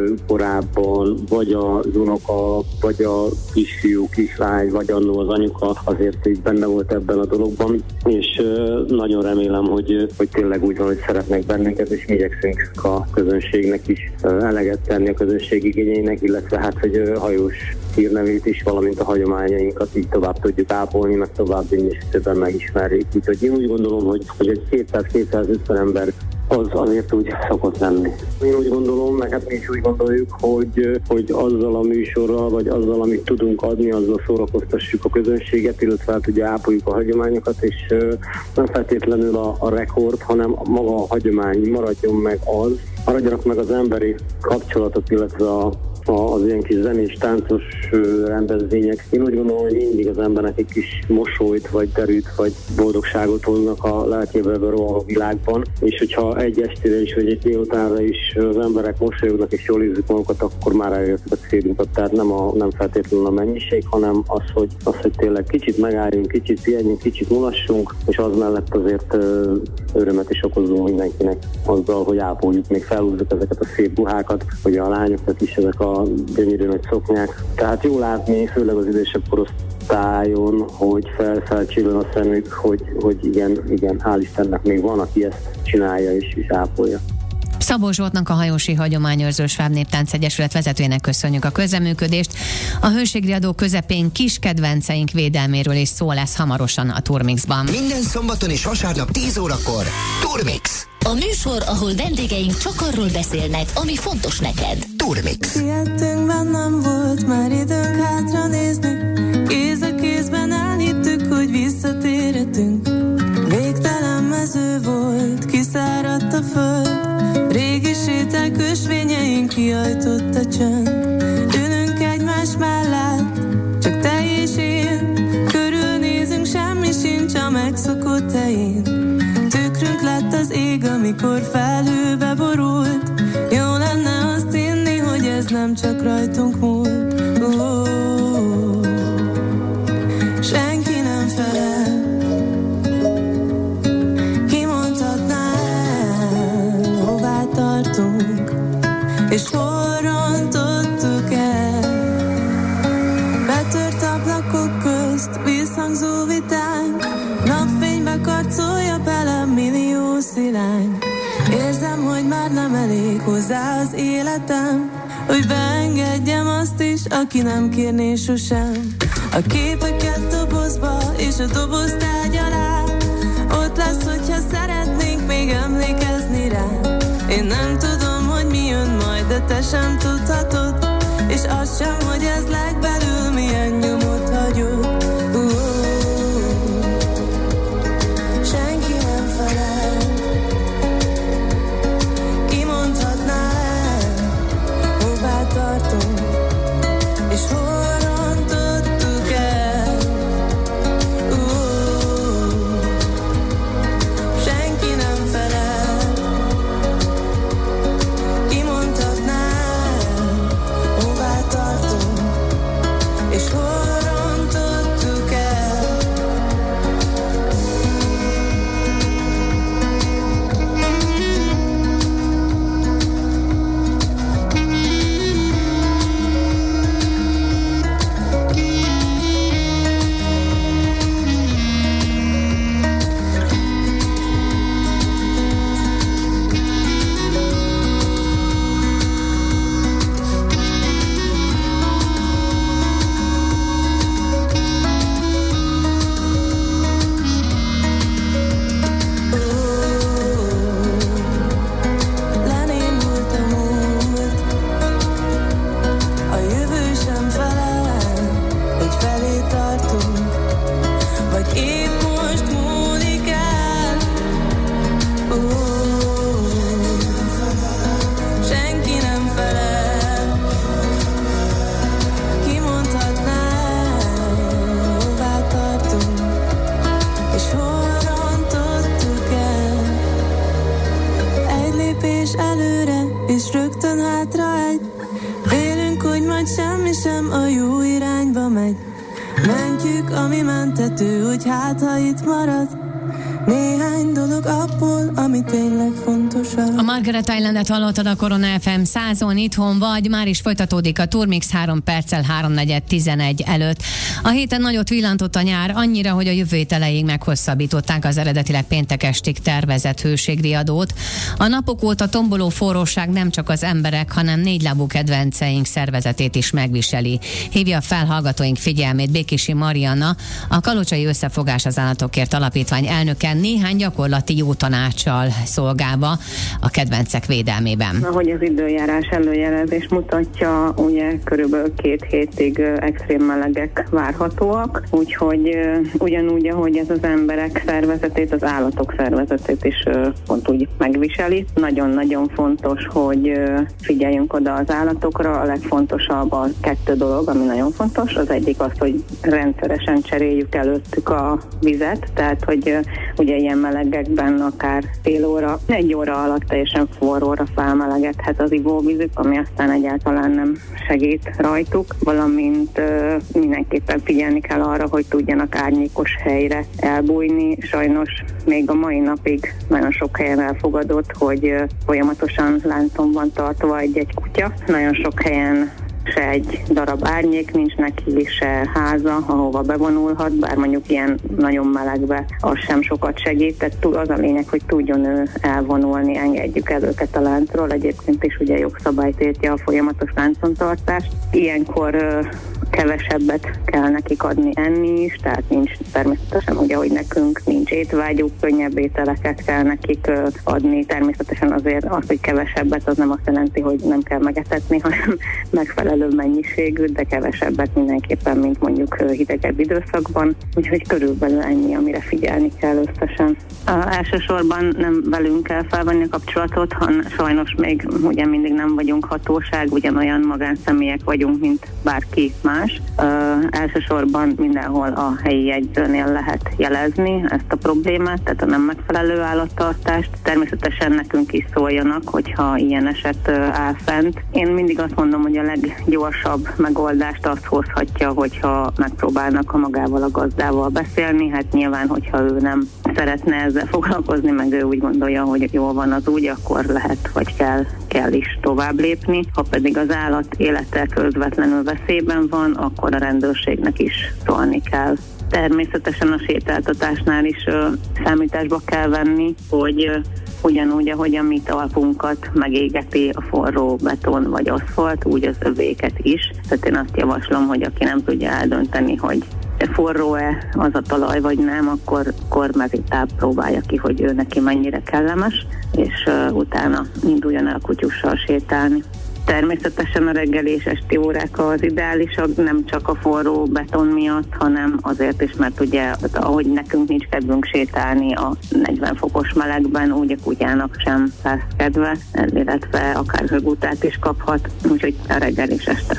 korábban, vagy az unoka, vagy a kisfiú, kislány, vagy annó az anyuka azért így benne volt ebben a dologban, és nagyon remélem, hogy, hogy tényleg úgy van, hogy szeretnek bennünket, és mi igyekszünk a közönségnek is eleget tenni, a közönség igényeinek, illetve hát, hogy hajós hírnevét is, valamint a hagyományainkat így tovább tudjuk ápolni, meg tovább vinni, és többen megismerjék. Úgyhogy én úgy gondolom, hogy, hogy egy kétszáz-kétszázötven ember az azért úgy szokott lenni. Én úgy gondolom, meg hát mi is úgy gondoljuk, hogy, hogy azzal a műsorral, vagy azzal, amit tudunk adni, azzal szórakoztassuk a közönséget, illetve hát ugye ápoljuk a hagyományokat, és nem feltétlenül a, a rekord, hanem maga a hagyomány maradjon meg az, maradjanak meg az emberi kapcsolatok, illetve a az ilyen kis zenés, táncos rendezvények. Én úgy gondolom, hogy mindig az embernek egy kis mosolyt, vagy derűt, vagy boldogságot hoznak a lelkébe a rohanó világban, és hogyha egy estére is, vagy egy délutánra is az emberek mosolyognak és jól érzik magukat, akkor már elértük a célunkat. Tehát nem, a, nem feltétlenül a mennyiség, hanem az, hogy, az, hogy tényleg kicsit megálljunk, kicsit pihenjünk, kicsit mulassunk, és az mellett azért örömet is okozunk mindenkinek azzal, hogy ápoljuk, még felhúzzuk ezeket a szép ruhákat, hogy a lányoknak is ezek a gyönyörű nagy szoknyák. Tehát jó látni, főleg az idősebb korosztályon, hogy felfelcsillan a szemük, hogy, hogy igen, igen, hál' Istennek még van, aki ezt csinálja és is ápolja. Szabó Zsoltnak, a Hajósi Hagyományőrző Sváb Néptánc Egyesület vezetőjének köszönjük a közreműködést. A hőségriadó közepén kis kedvenceink védelméről is szó lesz hamarosan a Turmixban. Minden szombaton és vasárnap tíz órakor Turmix. A műsor, ahol vendégeink csak arról beszélnek, ami fontos neked. Turmix. Ilyettünkben nem volt már időnk hátra nézni, kéz a kézben elhittük, hogy visszatérhetünk. Végtelen mező volt, kiszáradt a föld, régi séták ösvényeink, kiajtott a csönd. Ülünk egymás mellett, csak te és én, körülnézünk, semmi sincs a megszokott helyén. Tükrünk lett az ég, amikor felhőbe borult, jó lenne azt hinni, hogy ez nem csak rajtunk múlt. Oh, senki nem felel, ki mondhatná el, hová tartunk, és hol rontottuk el. Betört ablakok közt visszhangzó vitánk, napfénybe karcolja bele millió szilány. Érzem, hogy már nem elég hozzá az életem, hogy beengedjem azt is, aki nem kérné sosem. A képeket dobozba és a doboz tárgy alá, ott lesz, hogyha szeretnénk még emlékezni rá. Én nem tudom, hogy mi jön majd, de te sem tudhatod, és az sem, hogy ez legbelül milyen nyomot hagyott. Uh-oh. Senki nem felel, ki mondhatná el, hová tartunk, és hol rontottuk el. Uh-oh. Senki nem felel, ki mondhatná el, hová tartunk, és hol rontottuk el. Lenémult a múlt, a jövő sem felel, hogy felé tartunk, vagy épp most múlik el. Oh, senki nem felel, ki mondhatná el, hová tartunk, és hol rontottuk el. Egy lépés előre, és rögtön hátra egy, félünk, hogy majd semmi sem a jó irányba megy. Mentjük, ami mentető, hogy hát, ha itt marad, Néhány dolog abból, ami tényleg fontosabb. A Margaret Islandet hallottad a Korona ef em százon, itthon vagy, már is folytatódik a Turmix három perccel háromnegyed tizenegy előtt. A héten nagyot villantott a nyár, annyira, hogy a jövő hét elejéig meghosszabbították az eredetileg péntek estig tervezett hőségriadót. A napok óta tomboló forróság nem csak az emberek, hanem négylábú kedvenceink szervezetét is megviseli. Hívja a felhallgatóink figyelmét Békési Marianna, a Kalocsai Összefogás az Állatokért Alapítvány elnöke, néhány gyakorlati jó tanácssal szolgálva a kedvencek védelmében. Ahogy az időjárás előjelezés mutatja, ugye körülbelül két hétig extrém melegek várhatóak, úgyhogy ugyanúgy, ahogy ez az emberek szervezetét, az állatok szervezetét is pont úgy megviseli. Nagyon-nagyon fontos, hogy figyeljünk oda az állatokra. A legfontosabb a kettő dolog, ami nagyon fontos. Az egyik az, hogy rendszeresen cseréljük előttük a vizet, tehát hogy ugye ilyen melegekben akár fél óra, egy óra alatt teljesen forróra felmelegedhet az ivóvízük, ami aztán egyáltalán nem segít rajtuk, valamint uh, mindenképpen figyelni kell arra, hogy tudjanak árnyékos helyre elbújni. Sajnos még a mai napig nagyon sok helyen elfogadott, hogy uh, folyamatosan láncon van tartva egy-egy kutya. Nagyon sok helyen se egy darab árnyék nincs neki, se háza, ahova bevonulhat, bár mondjuk ilyen nagyon melegbe az sem sokat segít, tehát az a lényeg, hogy tudjon ő elvonulni, engedjük el őket a láncról, egyébként is ugye jogszabály tiltja a folyamatos láncon-tartást. Ilyenkor uh, kevesebbet kell nekik adni enni is, tehát nincs természetesen ugye, hogy nekünk nincs étvágyuk, könnyebb ételeket kell nekik uh, adni, természetesen azért az, hogy kevesebbet, az nem azt jelenti, hogy nem kell megetetni, hanem megfelelő mennyiségű, de kevesebbet mindenképpen, mint mondjuk hidegebb időszakban, úgyhogy körülbelül ennyi, amire figyelni kell összesen. Uh, elsősorban nem velünk kell felvenni a kapcsolatot, hanem sajnos még ugye mindig nem vagyunk hatóság, ugyanolyan magánszemélyek vagyunk, mint bárki más. Uh, elsősorban mindenhol a helyi jegyzőnél lehet jelezni ezt a problémát, tehát a nem megfelelő állattartást. Természetesen nekünk is szóljanak, hogyha ilyen eset uh, áll fent. Én mindig azt mondom, hogy a leggyorsabb megoldást azt hozhatja, hogyha megpróbálnak a magával a gazdával beszélni. Hát nyilván, hogyha ő nem szeretne ezzel foglalkozni, meg ő úgy gondolja, hogy jól van az úgy, akkor lehet, vagy kell, kell is tovább lépni. Ha pedig az állat élete közvetlenül veszélyben van, akkor a rendőrségnek is szólni kell. Természetesen a sétáltatásnál is ö, számításba kell venni, hogy ö, ugyanúgy, ahogy a mi talpunkat megégeti a forró beton vagy aszfalt, úgy az övéket is. Tehát én azt javaslom, hogy aki nem tudja eldönteni, hogy forró-e az a talaj vagy nem, akkor, akkor megitább próbálja ki, hogy ő neki mennyire kellemes, és uh, utána induljon el kutyussal sétálni. Természetesen a reggeli és esti órák az ideálisabb, nem csak a forró beton miatt, hanem azért is, mert ugye, ahogy nekünk nincs kedvünk sétálni a negyven fokos melegben, úgy a kutyának sem lesz kedve, illetve akár högutát is kaphat, úgyhogy a reggel és este.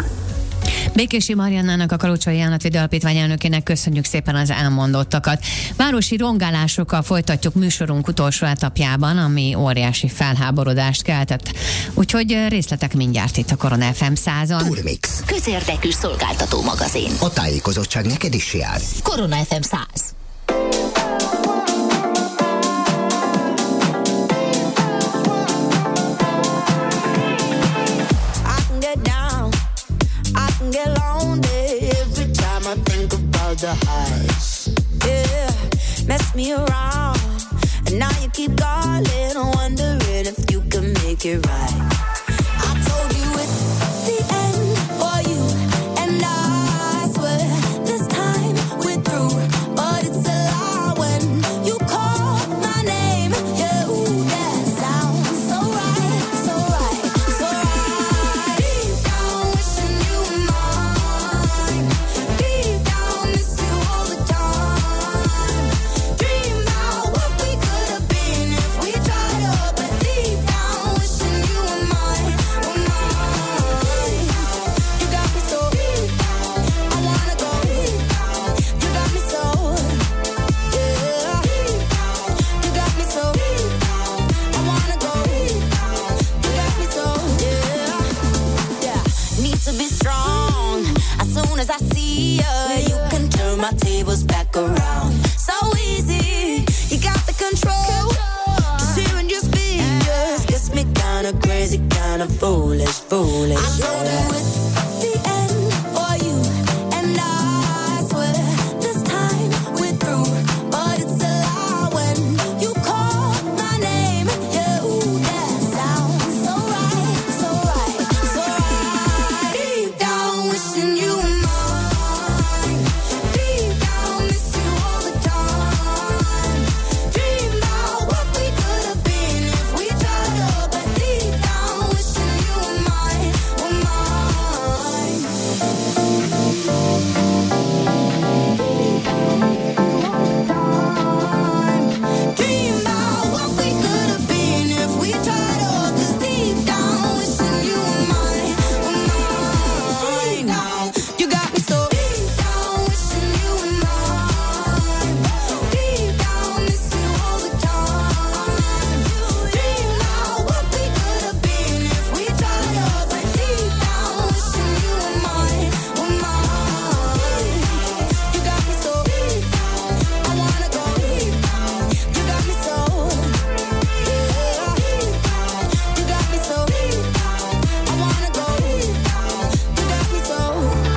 Békési Mariannának, a Kalocsai Állatvédő Alapítvány elnökének köszönjük szépen az elmondottakat. Városi rongálásokkal folytatjuk műsorunk utolsó etapjában, ami óriási felháborodást keltett. Úgyhogy részletek mindjárt itt a Korona ef em százon. Turmix. Közérdekű szolgáltató magazin. A tájékozottság neked is jár. Korona ef em száz. Get lonely every time I think about the highs. Yeah, mess me around, and now you keep calling, wondering if you can make it right. I told you it's the end for you, and I swear this time we're through. But it's a lie when you call my name. Yeah, ooh, that sounds so right, so right, so right. Deep down, wishing you were mine. Deep down, miss you all the time. Dream about what we could have been if we tried up. But deep down, wishing you were mine, were mine. You got me so deep down, I wanna go deep down. You got me so, yeah. Deep down, you got me so deep down, I wanna go deep down. You got me so, yeah, yeah. Need to be strong. As soon as I see you, you can turn my tables back around. So easy, you got the crazy, kind of foolish, foolish. I know that it's the end for you and I swear this time we're through, but it's a lie when you call my name. Yeah, ooh, that sounds so right, so right, so right. Deep down wishing you were mine. Deep down miss you all the time. Dream about what we could have been if we tried up, but deep down wishing you were mine, were mine. Dream about what we could have been if we tried up, 'cause deep down wishing you were mine, were mine. Now you got me so deep down wishing you were mine. Deep down miss you all the time. Dream about what we could have been if we tried up, but deep down wishing you were mine, were mine. You got me so deep down, I wanna go deep down. You got me so, yeah, deep down. You got me so deep down, I wanna go deep down. You got me so.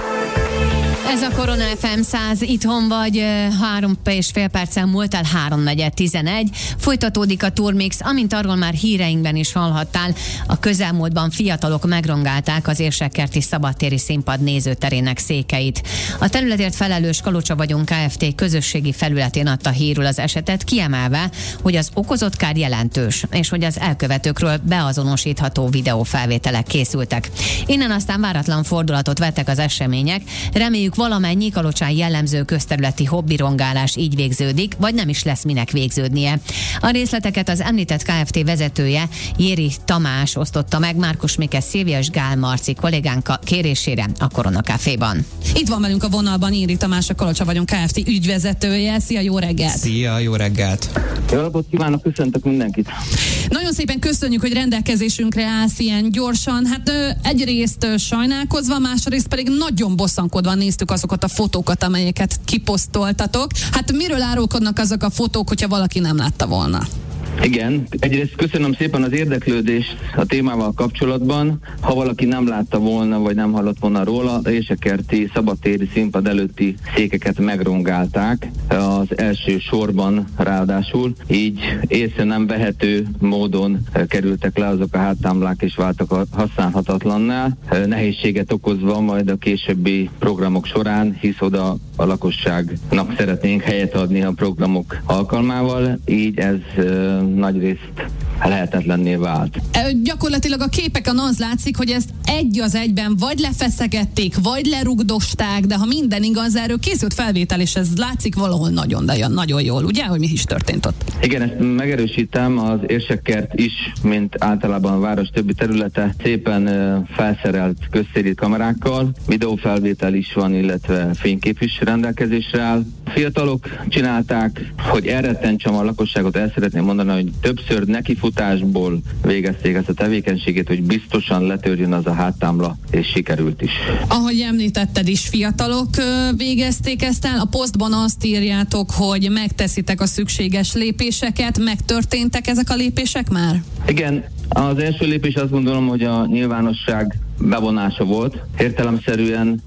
Ez a Korona ef em száz, itthon vagy, ö, három és fél perccel múlt el háromnegyed tizenegy. Folytatódik a Turmix, amint arról már híreinkben is hallhattál, a közelmúltban fiatalok megrongálták az Érsekkerti szabadtéri színpad nézőterének székeit. A területért felelős Kalocsa vagyunk Kft. Közösségi felületén adta hírül az esetet, kiemelve, hogy az okozott kár jelentős, és hogy az elkövetőkről beazonosítható videófelvételek készültek. Innen aztán váratlan fordulatot vettek az események, reméljük valamennyi Kalocsán jellemző közterületi hobbirongálás így végződik, vagy nem is lesz minek végződnie. A részleteket az említett Kft. Vezetője, Jéri Tamás osztotta meg Márkus Mikes Szilvia és Gál Marci kollégánk kérésére a Korona Caféban. Itt van velünk a vonalban Éri Tamás, a Kalocsa vagyunk Kft. Ügyvezetője. Szia, jó reggelt! Szia, jó reggelt! Jó napot kívánok, köszöntök mindenkit! Nagyon szépen köszönjük, hogy rendelkezésünkre állsz ilyen gyorsan. Hát ö, egyrészt ö, sajnálkozva, másrészt pedig nagyon bosszankodva néztük azokat a fotókat, amelyeket kiposztoltatok. Hát miről árulkodnak azok a fotók, hogyha valaki nem látta volna? Igen, egyrészt köszönöm szépen az érdeklődést a témával kapcsolatban. Ha valaki nem látta volna, vagy nem hallott volna róla, a Érsekkerti szabadtéri színpad előtti székeket megrongálták, az első sorban ráadásul, így észre nem vehető módon kerültek le azok a háttámlák, és váltak használhatatlanná, nehézséget okozva majd a későbbi programok során, hisz oda a lakosságnak szeretnénk helyet adni a programok alkalmával, így ez nagyrészt lehetetlenné vált. E, gyakorlatilag a képeken az látszik, hogy ezt egy az egyben vagy lefeszegették, vagy lerugdosták, de ha minden igaz, erről készült felvétel, és ez látszik valahol nagyon, de nagyon jól, ugye, hogy mi is történt ott? Igen, ezt megerősítem, az Érsekkert is, mint általában a város többi területe, szépen uh, felszerelt köztéri kamerákkal, videófelvétel is van, illetve fénykép is rendelkezésre áll. Fiatalok csinálták, hogy elrettentsem a lakosságot, el szeretném mondani, hogy többször nekifutásból végezték ezt a tevékenységét, hogy biztosan letörjön az a háttámla, és sikerült is. Ahogy említetted is, fiatalok ö, végezték ezt el. A posztban azt írjátok, hogy megteszitek a szükséges lépéseket. Megtörténtek ezek a lépések már? Igen, az első lépés azt gondolom, hogy a nyilvánosság bevonása volt. Értelemszerűen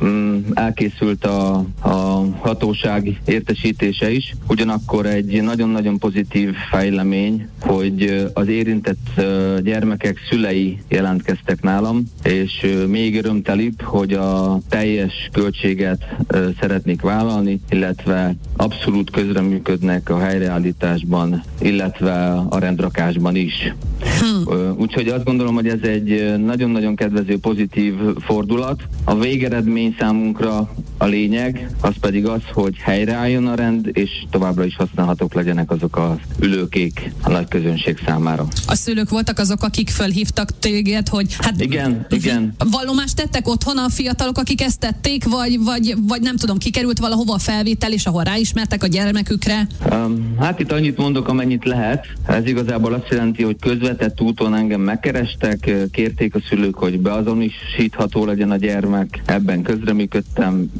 elkészült a, a hatóság értesítése is. Ugyanakkor egy nagyon-nagyon pozitív fejlemény, hogy az érintett gyermekek szülei jelentkeztek nálam, és még örömtelibb, hogy a teljes költséget szeretnék vállalni, illetve abszolút közreműködnek a helyreállításban, illetve a rendrakásban is. Hm. Úgyhogy azt gondolom, hogy ez egy nagyon-nagyon kedvező, pozitív fordulat. A végeredmény számunkra a lényeg, az pedig az, hogy helyreálljon a rend, és továbbra is használhatók legyenek azok az ülőkék a nagy közönség számára. A szülők voltak azok, akik fölhívtak téged, hogy hát... Igen, igen. Vallomást tettek otthon a fiatalok, akik ezt tették, vagy, vagy, vagy nem tudom, kikerült valahova a felvétel, és ahol ráismertek a gyermekükre? Um, hát itt annyit mondok, amennyit lehet. Ez igazából azt jelenti, hogy közvetett úton engem megkerestek, kérték a szülők, hogy beazonosítható legyen a gyermek, ebben közreműködtem,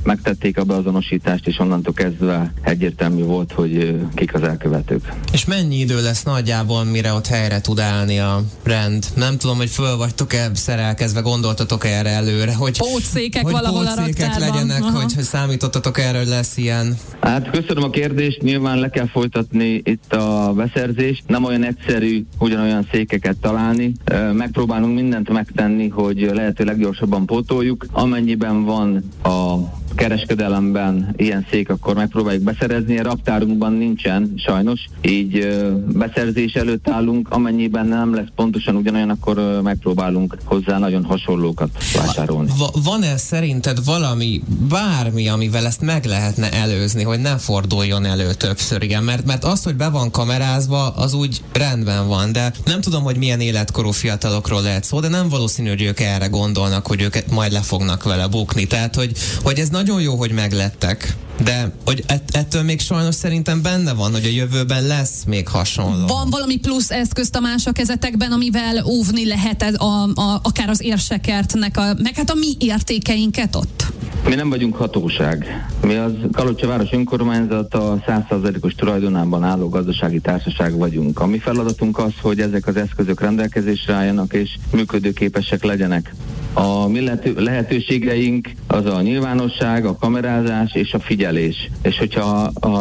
megtették a beazonosítást, és onnantól kezdve egyértelmű volt, hogy kik az elkövetők. És mennyi idő lesz nagyjából, mire ott helyre tud állni a rend? Nem tudom, hogy föl vagytok-e szerelkezve, gondoltatok erre előre, hogy pótszékek hogy valahol pótszékek a raktárban legyenek, hogy, hogy számítottatok erre, hogy lesz ilyen? Hát köszönöm a kérdést, nyilván le kell folytatni itt a beszerzést. Nem olyan egyszerű ugyanolyan székeket találni. Megpróbálunk mindent megtenni, hogy lehető leggyorsabban pótoljuk. Amennyiben van a kereskedelemben ilyen szék, akkor megpróbáljuk beszerezni. A raktárunkban nincsen, sajnos. Így ö, beszerzés előtt állunk. Amennyiben nem lesz pontosan ugyanolyan, akkor ö, megpróbálunk hozzá nagyon hasonlókat vásárolni. Va- van-e szerinted valami, bármi, amivel ezt meg lehetne előzni, hogy ne forduljon elő többször, igen? Mert, mert az, hogy be van kamerázva, az úgy rendben van, de nem tudom, hogy milyen életkorú fiatalokról lehet szó, de nem valószínű, hogy ők erre gondolnak, hogy őket majd le fognak vele bukni. Tehát, hogy, hogy ez nagyon jó, hogy meglettek, de hogy ett, ettől még sajnos szerintem benne van, hogy a jövőben lesz még hasonló. Van valami plusz eszköz, Tamás, a kezetekben, amivel óvni lehet a, a, akár az érsekertnek, a, meg hát a mi értékeinket ott? Mi nem vagyunk hatóság. Mi az Kalocsa város önkormányzata száz százalékos tulajdonában álló gazdasági társaság vagyunk. A mi feladatunk az, hogy ezek az eszközök rendelkezésre álljanak és működőképesek legyenek. A mi lehetőségeink az a nyilvánosság, a kamerázás és a figyelés. És hogyha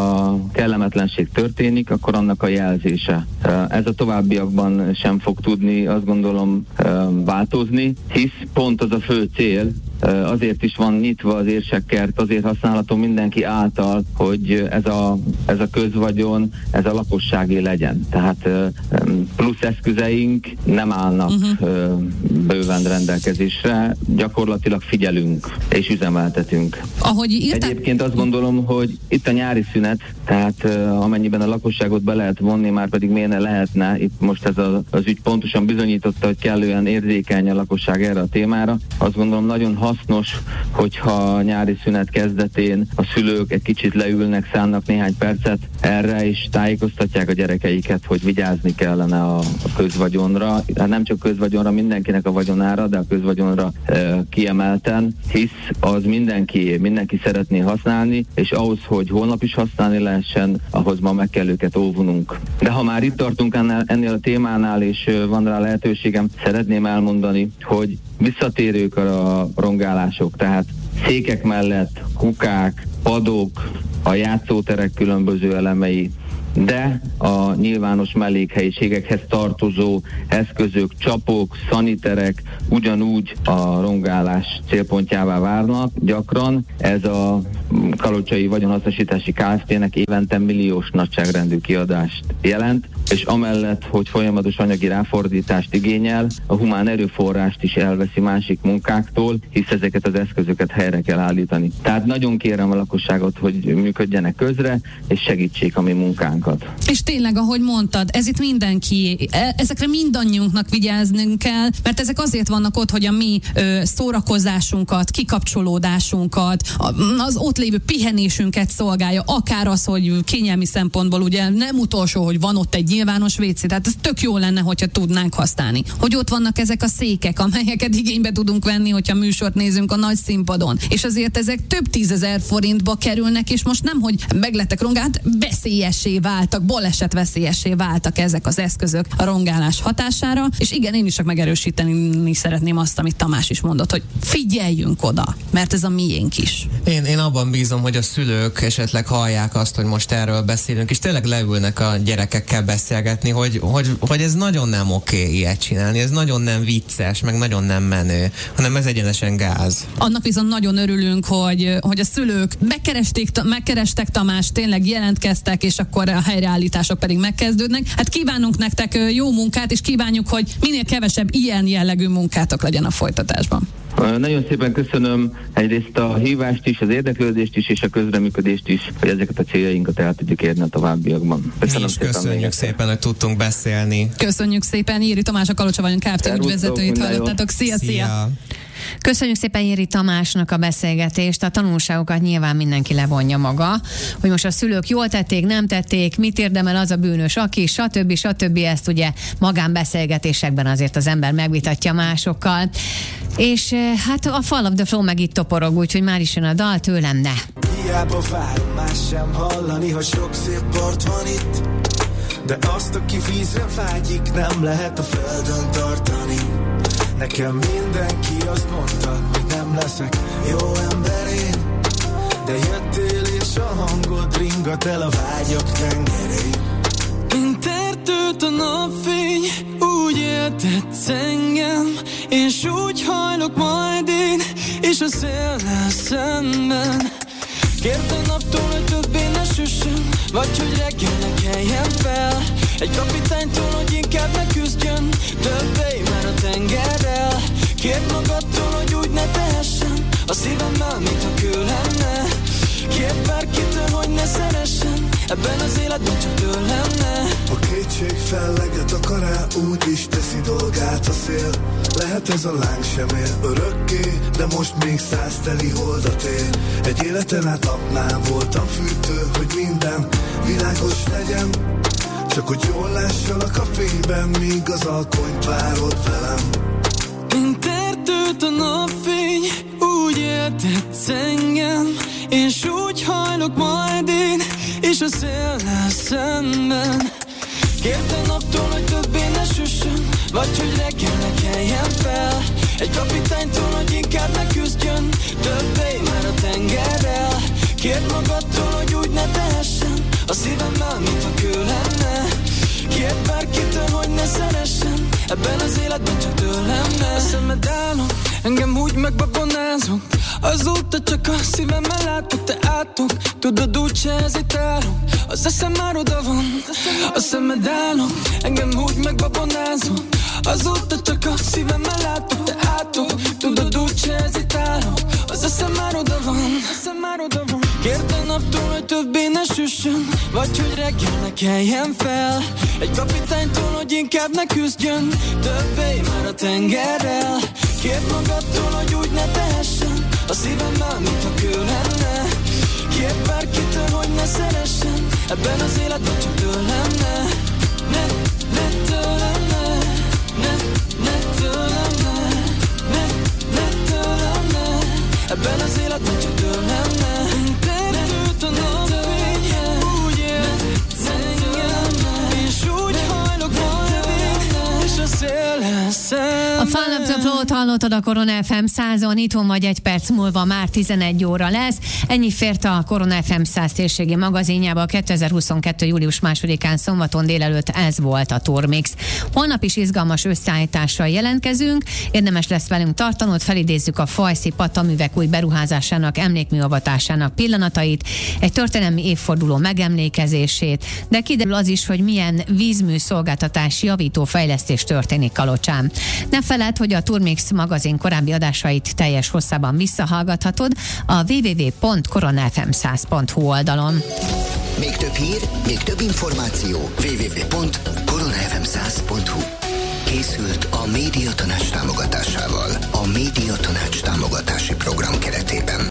a kellemetlenség történik, akkor annak a jelzése. Ez a továbbiakban sem fog tudni, azt gondolom, változni, hisz pont az a fő cél, azért is van nyitva az érsekkert, azért használható mindenki által, hogy ez a, ez a közvagyon, ez a lakosságé legyen. Tehát plusz eszközeink nem állnak uh-huh. bőven rendelkezésre, gyakorlatilag figyelünk és üzemeltetünk. Ahogy írtál... Egyébként azt gondolom, hogy itt a nyári szünet, tehát amennyiben a lakosságot be lehet vonni, már pedig miért ne lehetne, itt most ez a, az ügy pontosan bizonyította, hogy kellően érzékeny a lakosság erre a témára. Azt gondolom nagyon hasznos, hogyha nyári szünet kezdetén a szülők egy kicsit leülnek, szánnak néhány percet erre, és tájékoztatják a gyerekeiket, hogy vigyázni kellene a, a közvagyonra. Hát nem csak közvagyonra, mindenkinek a vagyonára, de a közvagyonra e, kiemelten, hisz az mindenki, mindenki szeretné használni, és ahhoz, hogy holnap is használni lehessen, ahhoz ma meg kell őket óvnunk. De ha már itt tartunk ennél, ennél a témánál, és van rá lehetőségem, szeretném elmondani, hogy visszatérők a rongálások, tehát székek mellett kukák, padok, a játszóterek különböző elemei, de a nyilvános mellékhelyiségekhez tartozó eszközök, csapok, szaniterek ugyanúgy a rongálás célpontjává várnak gyakran. Ez a Kalocsai Vagyonhasznosítási Kft-nek évente milliós nagyságrendű kiadást jelent, és amellett, hogy folyamatos anyagi ráfordítást igényel, a humán erőforrást is elveszi másik munkáktól, hisz ezeket az eszközöket helyre kell állítani. Tehát nagyon kérem a lakosságot, hogy működjenek közre, és segítsék a mi munkánkat. És tényleg, ahogy mondtad, ez itt mindenki, ezekre mindannyiunknak vigyáznunk kell, mert ezek azért vannak ott, hogy a mi ö, szórakozásunkat, kikapcsolódásunkat, az ott lévő pihenésünket szolgálja, akár az, hogy kényelmi szempontból ugye nem utolsó, hogy van ott egy nyilvános vécé, tehát ez tök jó lenne, hogyha tudnánk használni. Hogy ott vannak ezek a székek, amelyeket igénybe tudunk venni, hogyha műsort nézünk a nagy színpadon. És azért ezek több tízezer forintba kerülnek, és most nem, hogy meglettek rongát, veszélyessé váltak, baleset veszélyessé váltak ezek az eszközök a rongálás hatására, és igen, én is csak megerősíteni szeretném azt, amit Tamás is mondott, hogy figyeljünk oda, mert ez a miénk is. Én, én abban bízom, hogy a szülők esetleg hallják azt, hogy most erről beszélünk, és tényleg leülnek a gyerekekkel beszélgetni, hogy, hogy, hogy ez nagyon nem oké ilyet csinálni, ez nagyon nem vicces, meg nagyon nem menő, hanem ez egyenesen gáz. Annak viszont nagyon örülünk, hogy, hogy a szülők megkeresték, megkerestek Tamást, tényleg jelentkeztek, és akkor a helyreállítások pedig megkezdődnek. Hát kívánunk nektek jó munkát, és kívánjuk, hogy minél kevesebb ilyen jellegű munkátok legyen a folytatásban. Nagyon szépen köszönöm egyrészt a hívást is, az érdeklődést is, és a közreműködést is, hogy ezeket a céljainkat el tudjuk érni a továbbiakban. Köszönöm szépen. Köszönjük szépen, hogy tudtunk beszélni. Köszönjük szépen, Íri Tamás, a Kalocsa Vagyon Kft. ügyvezetőjét hallottátok. Szia, szia! szia. Köszönjük szépen Éri Tamásnak a beszélgetést. A tanulságokat nyilván mindenki levonja maga, hogy most a szülők jól tették, nem tették, mit érdemel az a bűnös, aki, stb. stb. Ezt ugye magánbeszélgetésekben azért az ember megvitatja másokkal. És hát a Fall of the Flow meg itt toporog, úgyhogy már is jön a dal, Tőlem ne. Hiába várom más sem hallani, ha sok szép part van itt, de azt, aki vízre vágyik, nem lehet a földön tartani. Nekem mindenki azt mondta, hogy nem leszek jó ember én, de jöttél és a hangod ringat el a vágyak tengerén. Mint erdőt a napfény, úgy éltetsz engem, és úgy hajlok majd én, és a széllel szemben. Kérd a naptól, hogy többé ne süssön, vagy hogy reggel ne keljen fel. Egy kapitánytól, hogy inkább ne küzdjön, többé már a tengerrel. Kérd magadtól, hogy úgy ne tehessen, a szívemmel, mintha kő lenne. Kérd bárkitől, hogy ne szeressen, ebben az életben csak tőlem ne. A kétség felleget akar el, úgy is teszi dolgát a szél. Lehet ez a láng sem él örökké, de most még száz teli holdat él. Egy életen át napnál voltam fűtő, hogy minden világos legyen, csak hogy jól lássalak a fényben, míg az alkonyt várod velem. Mint erdőt a napfény, úgy éltetsz engem, és úgy hajlok majd én, és a széllel szemben. Kérd a naptól, hogy többé ne süssön, vagy hogy reggel ne keljen fel. Egy kapitánytól, hogy inkább ne küzdjön, többé már a tengerrel. Kérd magadtól, hogy úgy ne tehessen, a szívemmel, mintha kő lenne. Kérd bárkitől, hogy ne szeressen, ebben az életben csak tőlem ne. A szemed állok, engem úgy megbabonázok, azóta csak a szívemmel látok, te átok, tudod úgy se hezitálok, az eszem már oda van. A szemed állok, engem úgy megbabonázok, azóta csak a szívemmel látok, te átok, tudod úgy se hezitálok, az eszem már oda van. Kérd a naptól, hogy többé ne süssön, vagy hogy reggel ne keljen fel. Egy kapitánytól, hogy inkább ne küzdjön, többé már a tengerrel. Kérd magadtól, hogy úgy ne tehessen, a szívemmel, mintha kő lenne. Kérd bárkitől, hogy ne szeressen, ebben az életben csak tőlem ne. Ne, ne tőlem ne, ne, ne tőlem ne, ne, ne tőlem ne, ebben az életben csak tőlem ne. Erdőt a napfény, úgy éltetsz engem, és úgy hajlok majd én, és a széllel szemben. A Fall of the Flow-t hallottad a Korona ef em százon, itthon vagy egy perc múlva már tizenegy óra lesz. Ennyi fért a Korona ef em száz térségi magazinjába. kétezer-huszonkettő. július másodikán szombaton délelőtt ez volt a Turmix. Holnap is izgalmas összeállítással jelentkezünk, érdemes lesz velünk tartanod, felidézzük a Fajszi pataművek új beruházásának, emlékműavatásának pillanatait, egy történelmi évforduló megemlékezését, de kiderül az is, hogy milyen vízmű szolgáltatás javító fejlesztés történik Kalocsán. Ne feledd, hogy a Turmix magazin korábbi adásait teljes hosszában visszahallgathatod a double-u double-u double-u pont korona ef em száz pont hu oldalon. Még több hír, még több információ. double-u double-u double-u pont korona ef em száz pont hu. Készült a Média Tanács támogatásával. A Média Tanács támogatási program keretében.